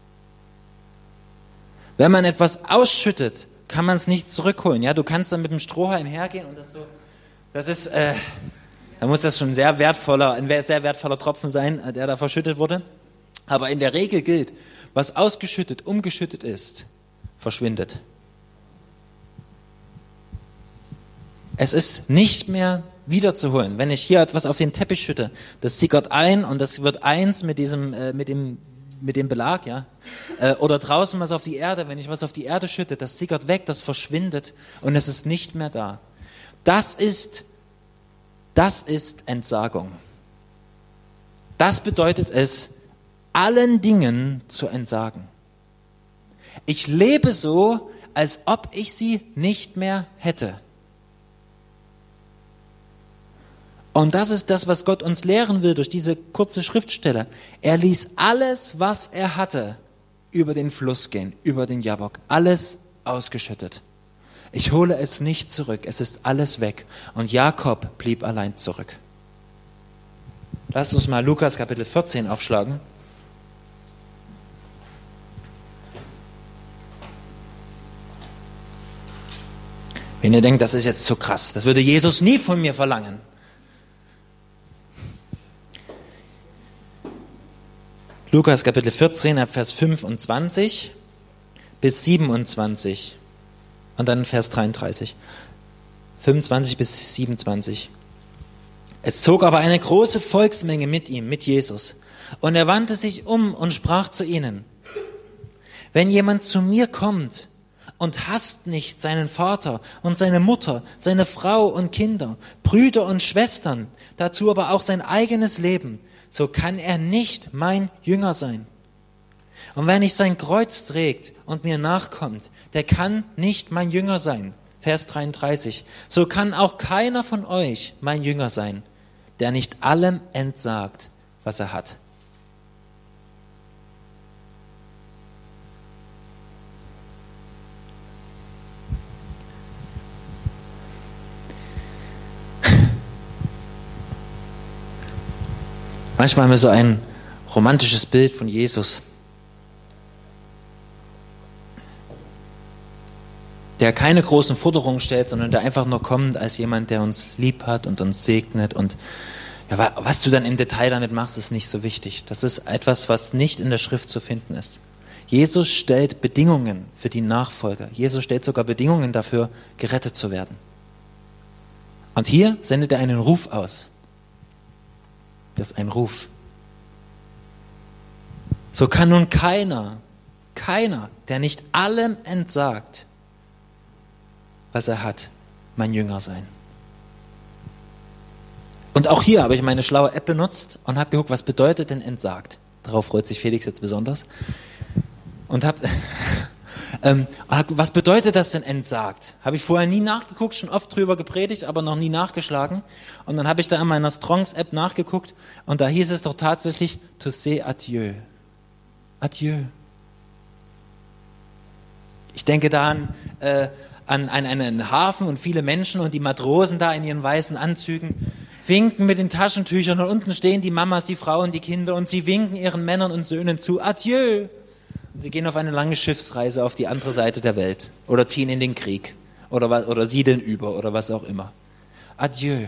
Wenn man etwas ausschüttet, kann man es nicht zurückholen. Ja, du kannst dann mit dem Strohhalm hergehen und das so, das ist, äh, da muss das schon ein sehr wertvoller, ein sehr wertvoller Tropfen sein, der da verschüttet wurde. Aber in der Regel gilt, was ausgeschüttet, umgeschüttet ist, verschwindet. Es ist nicht mehr wiederzuholen. Wenn ich hier etwas auf den Teppich schütte, das sickert ein und das wird eins mit diesem, äh, mit dem, mit dem Belag, ja. Äh, oder draußen was auf die Erde, wenn ich was auf die Erde schütte, das sickert weg, das verschwindet und es ist nicht mehr da. Das ist, das ist Entsagung. Das bedeutet es, allen Dingen zu entsagen. Ich lebe so, als ob ich sie nicht mehr hätte. Und das ist das, was Gott uns lehren will durch diese kurze Schriftstelle. Er ließ alles, was er hatte, über den Fluss gehen, über den Jabok. Alles ausgeschüttet. Ich hole es nicht zurück. Es ist alles weg. Und Jakob blieb allein zurück. Lasst uns mal Lukas Kapitel vierzehn aufschlagen. Wenn ihr denkt, das ist jetzt zu krass, das würde Jesus nie von mir verlangen. Lukas Kapitel vierzehn, Vers fünfundzwanzig bis siebenundzwanzig und dann Vers dreiunddreißig. fünfundzwanzig bis siebenundzwanzig. Es zog aber eine große Volksmenge mit ihm, mit Jesus. Und er wandte sich um und sprach zu ihnen: Wenn jemand zu mir kommt und hasst nicht seinen Vater und seine Mutter, seine Frau und Kinder, Brüder und Schwestern, dazu aber auch sein eigenes Leben, so kann er nicht mein Jünger sein. Und wer nicht sein Kreuz trägt und mir nachkommt, der kann nicht mein Jünger sein. Vers dreiunddreißig. So kann auch keiner von euch mein Jünger sein, der nicht allem entsagt, was er hat. Manchmal haben wir so ein romantisches Bild von Jesus, der keine großen Forderungen stellt, sondern der einfach nur kommt als jemand, der uns lieb hat und uns segnet. Und ja, was du dann im Detail damit machst, ist nicht so wichtig. Das ist etwas, was nicht in der Schrift zu finden ist. Jesus stellt Bedingungen für die Nachfolger. Jesus stellt sogar Bedingungen dafür, gerettet zu werden. Und hier sendet er einen Ruf aus. Das ist ein Ruf. So kann nun keiner, keiner, der nicht allem entsagt, was er hat, mein Jünger sein. Und auch hier habe ich meine schlaue App benutzt und habe geguckt, was bedeutet denn entsagt. Darauf freut sich Felix jetzt besonders. Und habe, ähm, was bedeutet das denn entsagt? Habe ich vorher nie nachgeguckt, schon oft drüber gepredigt, aber noch nie nachgeschlagen. Und dann habe ich da in meiner Strongs-App nachgeguckt und da hieß es doch tatsächlich, to say adieu. Adieu. Ich denke da an, äh, an, an einen Hafen und viele Menschen und die Matrosen da in ihren weißen Anzügen winken mit den Taschentüchern und unten stehen die Mamas, die Frauen, die Kinder und sie winken ihren Männern und Söhnen zu, adieu. Und sie gehen auf eine lange Schiffsreise auf die andere Seite der Welt oder ziehen in den Krieg oder, oder siedeln über oder was auch immer. Adieu.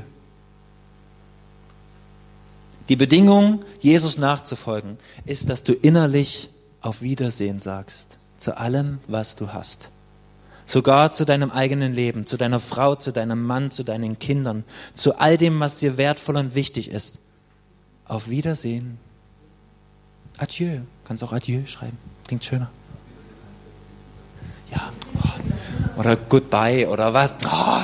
Die Bedingung, Jesus nachzufolgen, ist, dass du innerlich auf Wiedersehen sagst zu allem, was du hast. Sogar zu deinem eigenen Leben, zu deiner Frau, zu deinem Mann, zu deinen Kindern, zu all dem, was dir wertvoll und wichtig ist. Auf Wiedersehen. Adieu. Kannst auch Adieu schreiben. Klingt schöner. Ja. Oder Goodbye oder was. Oh.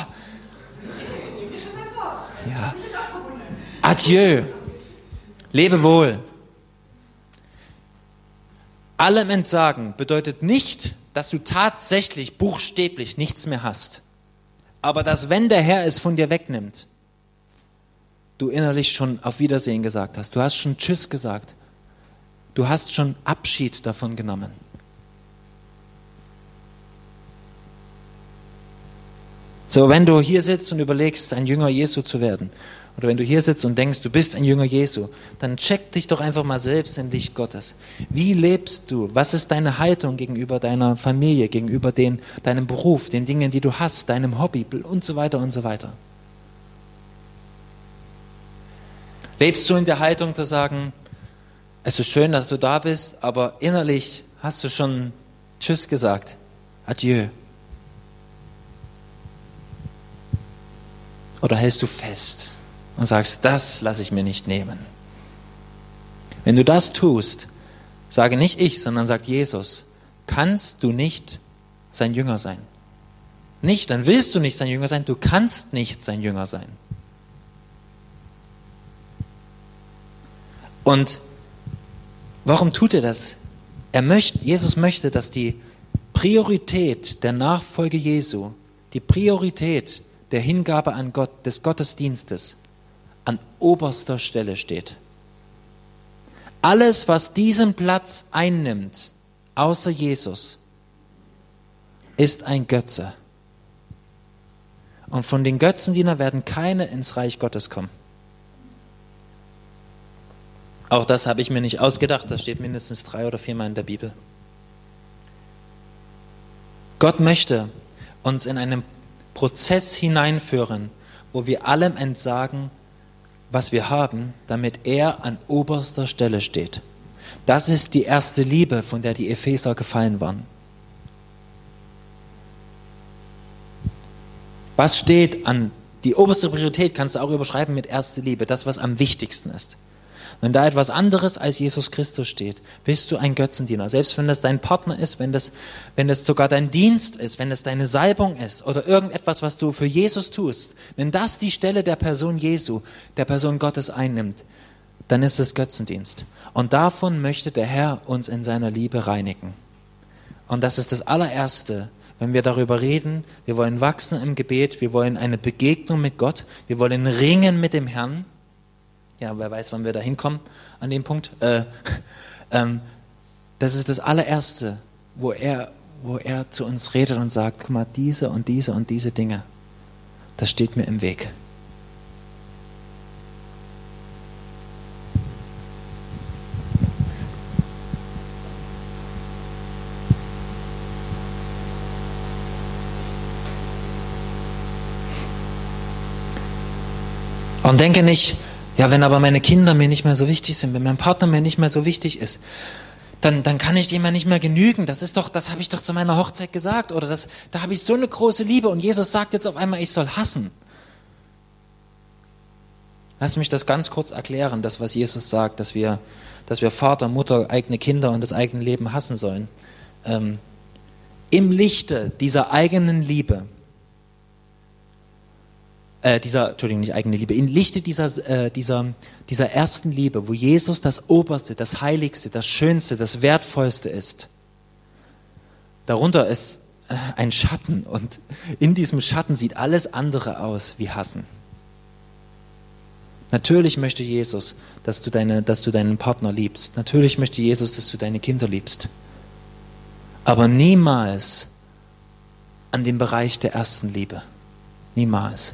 Ja. Adieu. Lebe wohl. Allem entsagen bedeutet nicht, dass du tatsächlich buchstäblich nichts mehr hast. Aber dass, wenn der Herr es von dir wegnimmt, du innerlich schon auf Wiedersehen gesagt hast. Du hast schon Tschüss gesagt. Du hast schon Abschied davon genommen. So, wenn du hier sitzt und überlegst, ein Jünger Jesu zu werden, oder wenn du hier sitzt und denkst, du bist ein Jünger Jesu, dann check dich doch einfach mal selbst im Licht Gottes. Wie lebst du? Was ist deine Haltung gegenüber deiner Familie, gegenüber den, deinem Beruf, den Dingen, die du hast, deinem Hobby und so weiter und so weiter? Lebst du in der Haltung zu sagen, es ist schön, dass du da bist, aber innerlich hast du schon Tschüss gesagt, Adieu. Oder hältst du fest und sagst, das lasse ich mir nicht nehmen. Wenn du das tust, sage nicht ich, sondern sagt Jesus, kannst du nicht sein Jünger sein. Nicht, dann willst du nicht sein Jünger sein, du kannst nicht sein Jünger sein. Und warum tut er das? Er möchte, Jesus möchte, dass die Priorität der Nachfolge Jesu, die Priorität der Hingabe an Gott, des Gottesdienstes, an oberster Stelle steht. Alles, was diesen Platz einnimmt, außer Jesus, ist ein Götze. Und von den Götzendienern werden keine ins Reich Gottes kommen. Auch das habe ich mir nicht ausgedacht, das steht mindestens drei oder viermal in der Bibel. Gott möchte uns in einen Prozess hineinführen, wo wir allem entsagen, was wir haben, damit er an oberster Stelle steht. Das ist die erste Liebe, von der die Epheser gefallen waren. Was steht an, die oberste Priorität kannst du auch überschreiben mit erste Liebe, das, was am wichtigsten ist. Wenn da etwas anderes als Jesus Christus steht, bist du ein Götzendiener. Selbst wenn das dein Partner ist, wenn das, wenn das sogar dein Dienst ist, wenn das deine Salbung ist oder irgendetwas, was du für Jesus tust, wenn das die Stelle der Person Jesu, der Person Gottes einnimmt, dann ist es Götzendienst. Und davon möchte der Herr uns in seiner Liebe reinigen. Und das ist das allererste, wenn wir darüber reden, wir wollen wachsen im Gebet, wir wollen eine Begegnung mit Gott, wir wollen ringen mit dem Herrn. Ja, wer weiß, wann wir da hinkommen an dem Punkt. Äh, ähm, das ist das allererste, wo er, wo er zu uns redet und sagt, guck mal, diese und diese und diese Dinge, das steht mir im Weg. Und denke nicht, ja, wenn aber meine Kinder mir nicht mehr so wichtig sind, wenn mein Partner mir nicht mehr so wichtig ist, dann, dann kann ich dem ja nicht mehr genügen. Das ist doch, das habe ich doch zu meiner Hochzeit gesagt. Oder das, da habe ich so eine große Liebe und Jesus sagt jetzt auf einmal, ich soll hassen. Lass mich das ganz kurz erklären, das, was Jesus sagt, dass wir, dass wir Vater, Mutter, eigene Kinder und das eigene Leben hassen sollen. Ähm, im Lichte dieser eigenen Liebe, Äh, dieser, Entschuldigung, nicht eigene Liebe, im Lichte dieser, äh, dieser, dieser ersten Liebe, wo Jesus das Oberste, das Heiligste, das Schönste, das Wertvollste ist. Darunter ist äh, ein Schatten und in diesem Schatten sieht alles andere aus wie Hassen. Natürlich möchte Jesus, dass du, deine, dass du deinen Partner liebst. Natürlich möchte Jesus, dass du deine Kinder liebst. Aber niemals an dem Bereich der ersten Liebe. Niemals.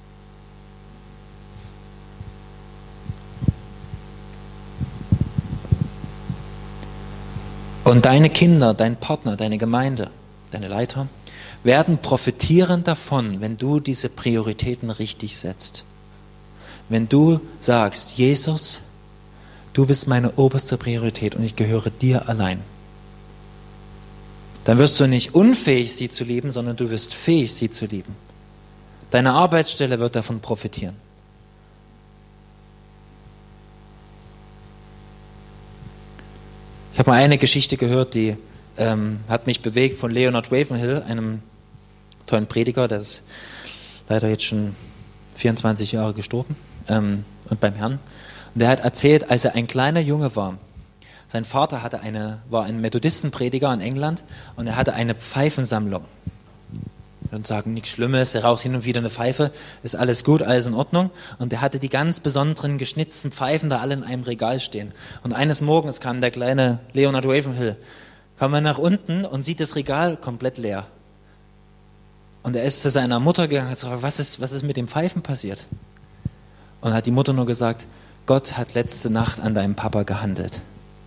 Und deine Kinder, dein Partner, deine Gemeinde, deine Leiter werden profitieren davon, wenn du diese Prioritäten richtig setzt. Wenn du sagst, Jesus, du bist meine oberste Priorität und ich gehöre dir allein. Dann wirst du nicht unfähig, sie zu lieben, sondern du wirst fähig, sie zu lieben. Deine Arbeitsstelle wird davon profitieren. Ich habe mal eine Geschichte gehört, die ähm, hat mich bewegt, von Leonard Ravenhill, einem tollen Prediger, der ist leider jetzt schon vierundzwanzig Jahre gestorben ähm, und beim Herrn. Und der hat erzählt, als er ein kleiner Junge war, sein Vater hatte eine, war ein Methodistenprediger in England und er hatte eine Pfeifensammlung. Und sagen, nichts Schlimmes, er raucht hin und wieder eine Pfeife, ist alles gut, alles in Ordnung. Und er hatte die ganz besonderen geschnitzten Pfeifen da alle in einem Regal stehen. Und eines Morgens kam der kleine Leonard Ravenhill, kam er nach unten und sieht das Regal komplett leer. Und er ist zu seiner Mutter gegangen und hat gesagt, was ist, was ist mit den Pfeifen passiert? Und hat die Mutter nur gesagt, Gott hat letzte Nacht an deinem Papa gehandelt.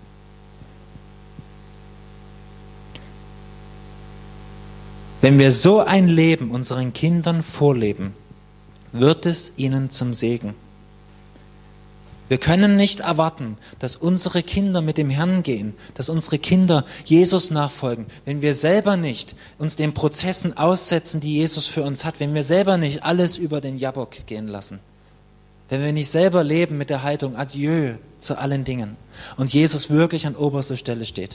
Wenn wir so ein Leben unseren Kindern vorleben, wird es ihnen zum Segen. Wir können nicht erwarten, dass unsere Kinder mit dem Herrn gehen, dass unsere Kinder Jesus nachfolgen, wenn wir selber nicht uns den Prozessen aussetzen, die Jesus für uns hat, wenn wir selber nicht alles über den Jabok gehen lassen, wenn wir nicht selber leben mit der Haltung Adieu zu allen Dingen und Jesus wirklich an oberster Stelle steht.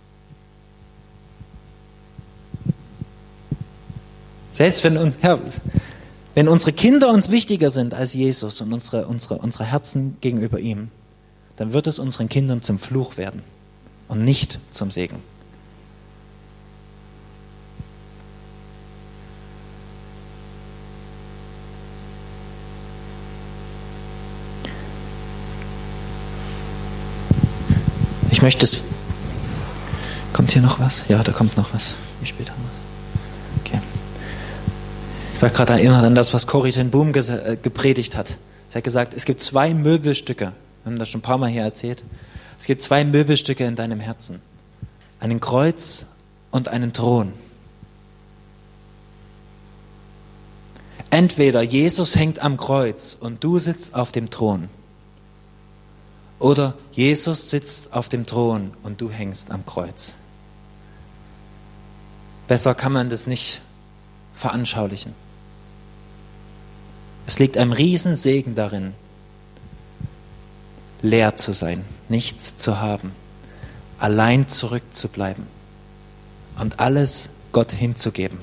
Selbst wenn, uns, ja, wenn unsere Kinder uns wichtiger sind als Jesus und unsere, unsere, unsere Herzen gegenüber ihm, dann wird es unseren Kindern zum Fluch werden und nicht zum Segen. Ich möchte es... Kommt hier noch was? Ja, da kommt noch was. Wie später was? Okay. Ich war gerade erinnert an das, was Corrie ten Boom gepredigt hat. Sie hat gesagt, es gibt zwei Möbelstücke, wir haben das schon ein paar Mal hier erzählt, es gibt zwei Möbelstücke in deinem Herzen. Einen Kreuz und einen Thron. Entweder Jesus hängt am Kreuz und du sitzt auf dem Thron. Oder Jesus sitzt auf dem Thron und du hängst am Kreuz. Besser kann man das nicht veranschaulichen. Es liegt ein Riesensegen darin, leer zu sein, nichts zu haben, allein zurückzubleiben und alles Gott hinzugeben.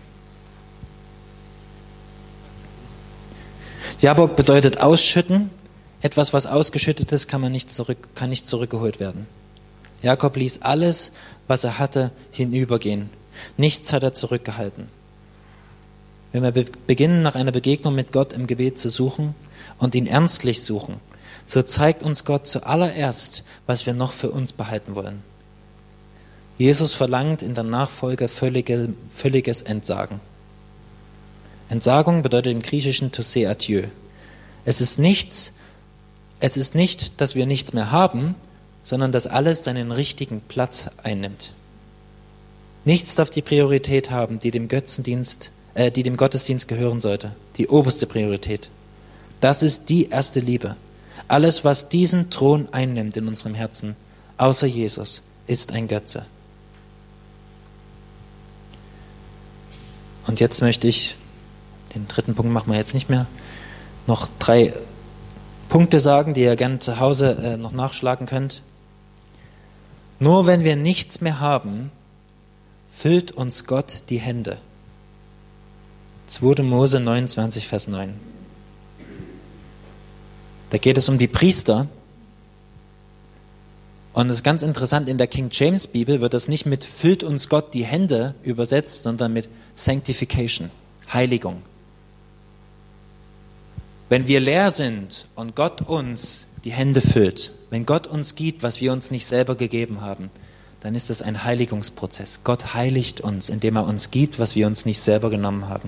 Jabok bedeutet ausschütten. Etwas, was ausgeschüttet ist, kann man nicht zurück, kann nicht zurückgeholt werden. Jakob ließ alles, was er hatte, hinübergehen. Nichts hat er zurückgehalten. Wenn wir be- beginnen, nach einer Begegnung mit Gott im Gebet zu suchen und ihn ernstlich suchen, so zeigt uns Gott zuallererst, was wir noch für uns behalten wollen. Jesus verlangt in der Nachfolge völlige, völliges Entsagen. Entsagung bedeutet im Griechischen to say adieu. Es ist nichts, es ist nicht, dass wir nichts mehr haben, sondern dass alles seinen richtigen Platz einnimmt. Nichts darf die Priorität haben, die dem Götzendienst, äh, die dem Gottesdienst gehören sollte. Die oberste Priorität. Das ist die erste Liebe. Alles, was diesen Thron einnimmt in unserem Herzen, außer Jesus, ist ein Götze. Und jetzt möchte ich, den dritten Punkt machen wir jetzt nicht mehr, noch drei Punkte sagen, die ihr gerne zu Hause äh, noch nachschlagen könnt. Nur wenn wir nichts mehr haben, füllt uns Gott die Hände. zweiter Mose neunundzwanzig, Vers neun. Da geht es um die Priester. Und es ist ganz interessant, in der King James Bibel wird das nicht mit füllt uns Gott die Hände übersetzt, sondern mit Sanctification, Heiligung. Wenn wir leer sind und Gott uns die Hände füllt, wenn Gott uns gibt, was wir uns nicht selber gegeben haben, dann ist das ein Heiligungsprozess. Gott heiligt uns, indem er uns gibt, was wir uns nicht selber genommen haben.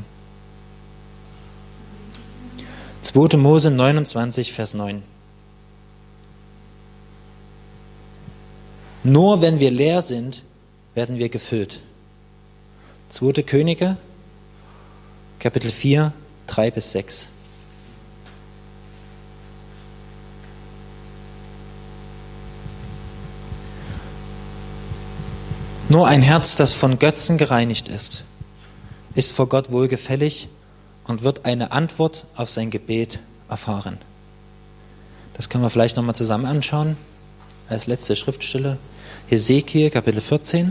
zweiter Mose neunundzwanzig, Vers neun. Nur wenn wir leer sind, werden wir gefüllt. zweiter Könige, Kapitel vier, drei bis sechs. Nur ein Herz, das von Götzen gereinigt ist, ist vor Gott wohlgefällig und wird eine Antwort auf sein Gebet erfahren. Das können wir vielleicht nochmal zusammen anschauen, als letzte Schriftstelle. Hesekiel, Kapitel vierzehn.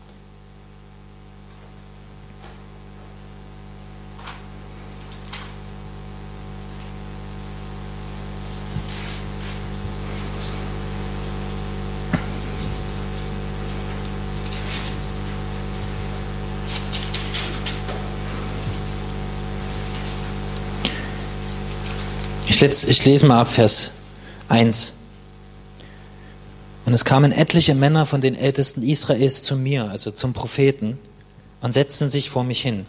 Ich, letz, ich lese mal ab Vers eins. Und es kamen etliche Männer von den Ältesten Israels zu mir, also zum Propheten, und setzten sich vor mich hin.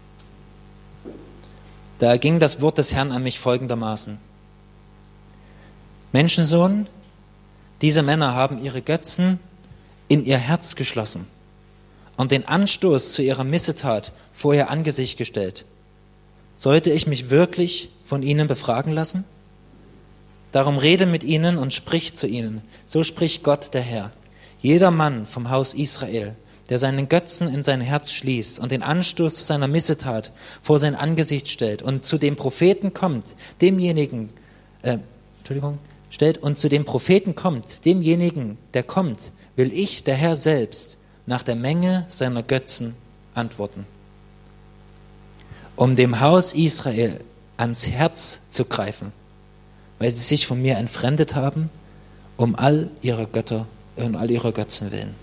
Da erging das Wort des Herrn an mich folgendermaßen. Menschensohn, diese Männer haben ihre Götzen in ihr Herz geschlossen und den Anstoß zu ihrer Missetat vor ihr Angesicht gestellt. Sollte ich mich wirklich von ihnen befragen lassen? Darum rede mit ihnen und sprich zu ihnen. So spricht Gott der Herr. Jeder Mann vom Haus Israel, der seinen Götzen in sein Herz schließt und den Anstoß zu seiner Missetat vor sein Angesicht stellt und zu dem Propheten kommt, demjenigen, äh, Entschuldigung, stellt und zu dem Propheten kommt, demjenigen, der kommt, will ich, der Herr selbst, nach der Menge seiner Götzen antworten. Um dem Haus Israel ans Herz zu greifen, weil sie sich von mir entfremdet haben, um all ihrer Götter, um all ihrer Götzen willen.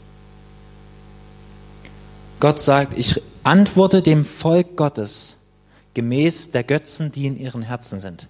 Gott sagt, ich antworte dem Volk Gottes gemäß der Götzen, die in ihren Herzen sind.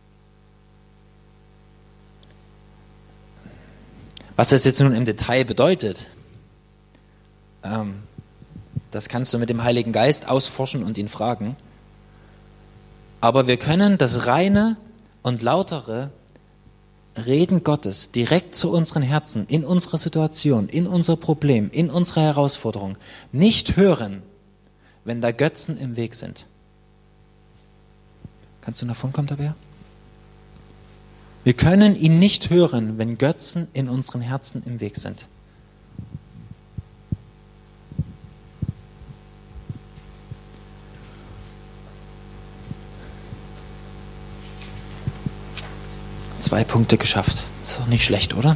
Was das jetzt nun im Detail bedeutet, ähm, das kannst du mit dem Heiligen Geist ausforschen und ihn fragen. Aber wir können das reine und lautere Reden Gottes direkt zu unseren Herzen, in unserer Situation, in unser Problem, in unserer Herausforderung nicht hören, wenn da Götzen im Weg sind. Kannst du nach vorn kommen, Tabea? Wir können ihn nicht hören, wenn Götzen in unseren Herzen im Weg sind. Zwei Punkte geschafft. Ist doch nicht schlecht, oder?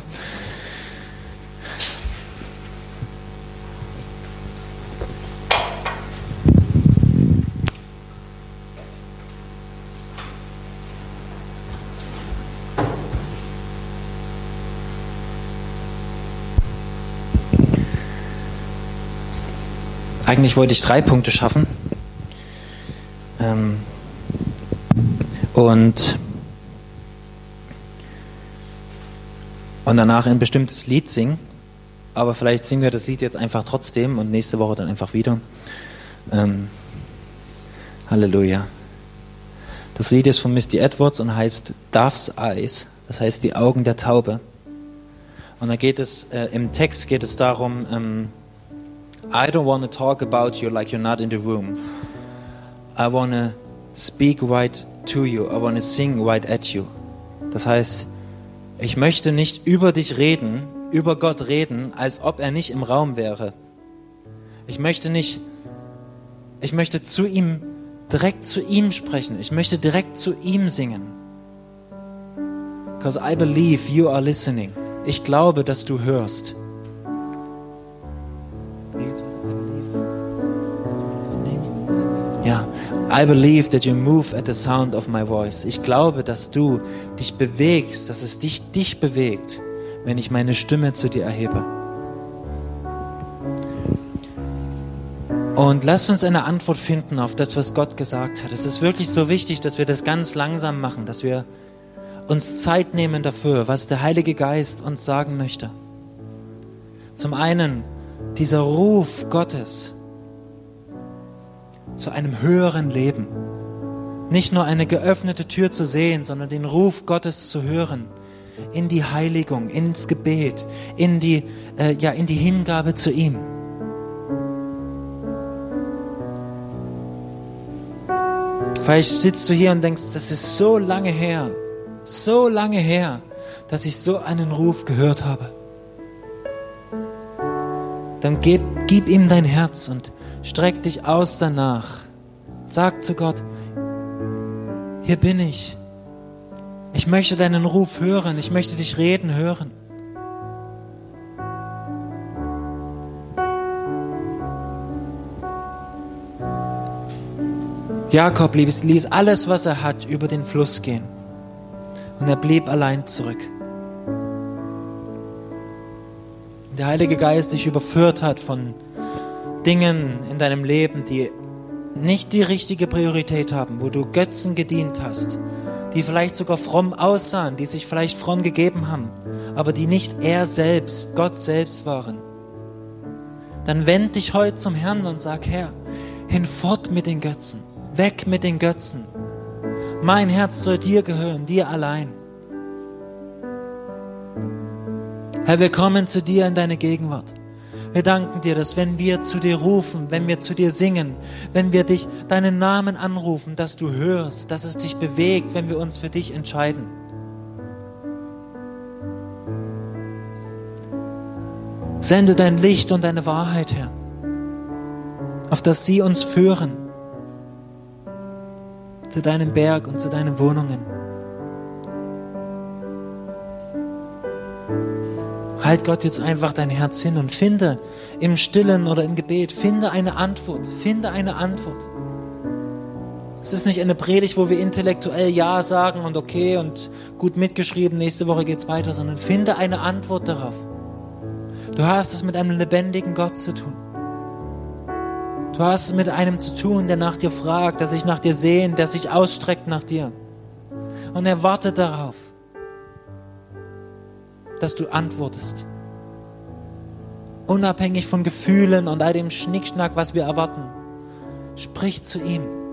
Eigentlich wollte ich drei Punkte schaffen. Ähm, und, und danach ein bestimmtes Lied singen. Aber vielleicht singen wir das Lied jetzt einfach trotzdem und nächste Woche dann einfach wieder. Ähm, Halleluja. Das Lied ist von Misty Edwards und heißt Dove's Eyes. Das heißt die Augen der Taube. Und da geht es, äh, im Text geht es darum, ähm, I don't want to talk about you like you're not in the room. I want to speak right to you. I want to sing right at you. Das heißt, ich möchte nicht über dich reden, über Gott reden, als ob er nicht im Raum wäre. Ich möchte nicht, ich möchte zu ihm, direkt zu ihm sprechen. Ich möchte direkt zu ihm singen. Because I believe you are listening. Ich glaube, dass du hörst. Ja, I believe that you move at the sound of my voice. Ich glaube, dass du dich bewegst, dass es dich, dich bewegt, wenn ich meine Stimme zu dir erhebe. Und lasst uns eine Antwort finden auf das, was Gott gesagt hat. Es ist wirklich so wichtig, dass wir das ganz langsam machen, dass wir uns Zeit nehmen dafür, was der Heilige Geist uns sagen möchte. Zum einen dieser Ruf Gottes zu einem höheren Leben. Nicht nur eine geöffnete Tür zu sehen, sondern den Ruf Gottes zu hören. In die Heiligung, ins Gebet, in die, äh, ja, in die Hingabe zu ihm. Vielleicht sitzt du hier und denkst, das ist so lange her, so lange her, dass ich so einen Ruf gehört habe. Dann gib, gib ihm dein Herz und streck dich aus danach. Sag zu Gott, hier bin ich. Ich möchte deinen Ruf hören. Ich möchte dich reden hören. Jakob ließ, ließ alles, was er hat, über den Fluss gehen. Und er blieb allein zurück. Der Heilige Geist dich überführt hat von Dingen in deinem Leben, die nicht die richtige Priorität haben, wo du Götzen gedient hast, die vielleicht sogar fromm aussahen, die sich vielleicht fromm gegeben haben, aber die nicht er selbst, Gott selbst waren. Dann wend dich heute zum Herrn und sag, Herr, hinfort mit den Götzen, weg mit den Götzen. Mein Herz soll dir gehören, dir allein. Herr, wir kommen zu dir in deine Gegenwart. Wir danken dir, dass wenn wir zu dir rufen, wenn wir zu dir singen, wenn wir dich, deinen Namen anrufen, dass du hörst, dass es dich bewegt, wenn wir uns für dich entscheiden. Sende dein Licht und deine Wahrheit, Herr, auf dass sie uns führen zu deinem Berg und zu deinen Wohnungen. Halt Gott jetzt einfach dein Herz hin und finde im Stillen oder im Gebet, finde eine Antwort, finde eine Antwort. Es ist nicht eine Predigt, wo wir intellektuell Ja sagen und okay und gut mitgeschrieben, nächste Woche geht's weiter, sondern finde eine Antwort darauf. Du hast es mit einem lebendigen Gott zu tun. Du hast es mit einem zu tun, der nach dir fragt, der sich nach dir sehnt, der sich ausstreckt nach dir. Und er wartet darauf, dass du antwortest. Unabhängig von Gefühlen und all dem Schnickschnack, was wir erwarten. Sprich zu ihm.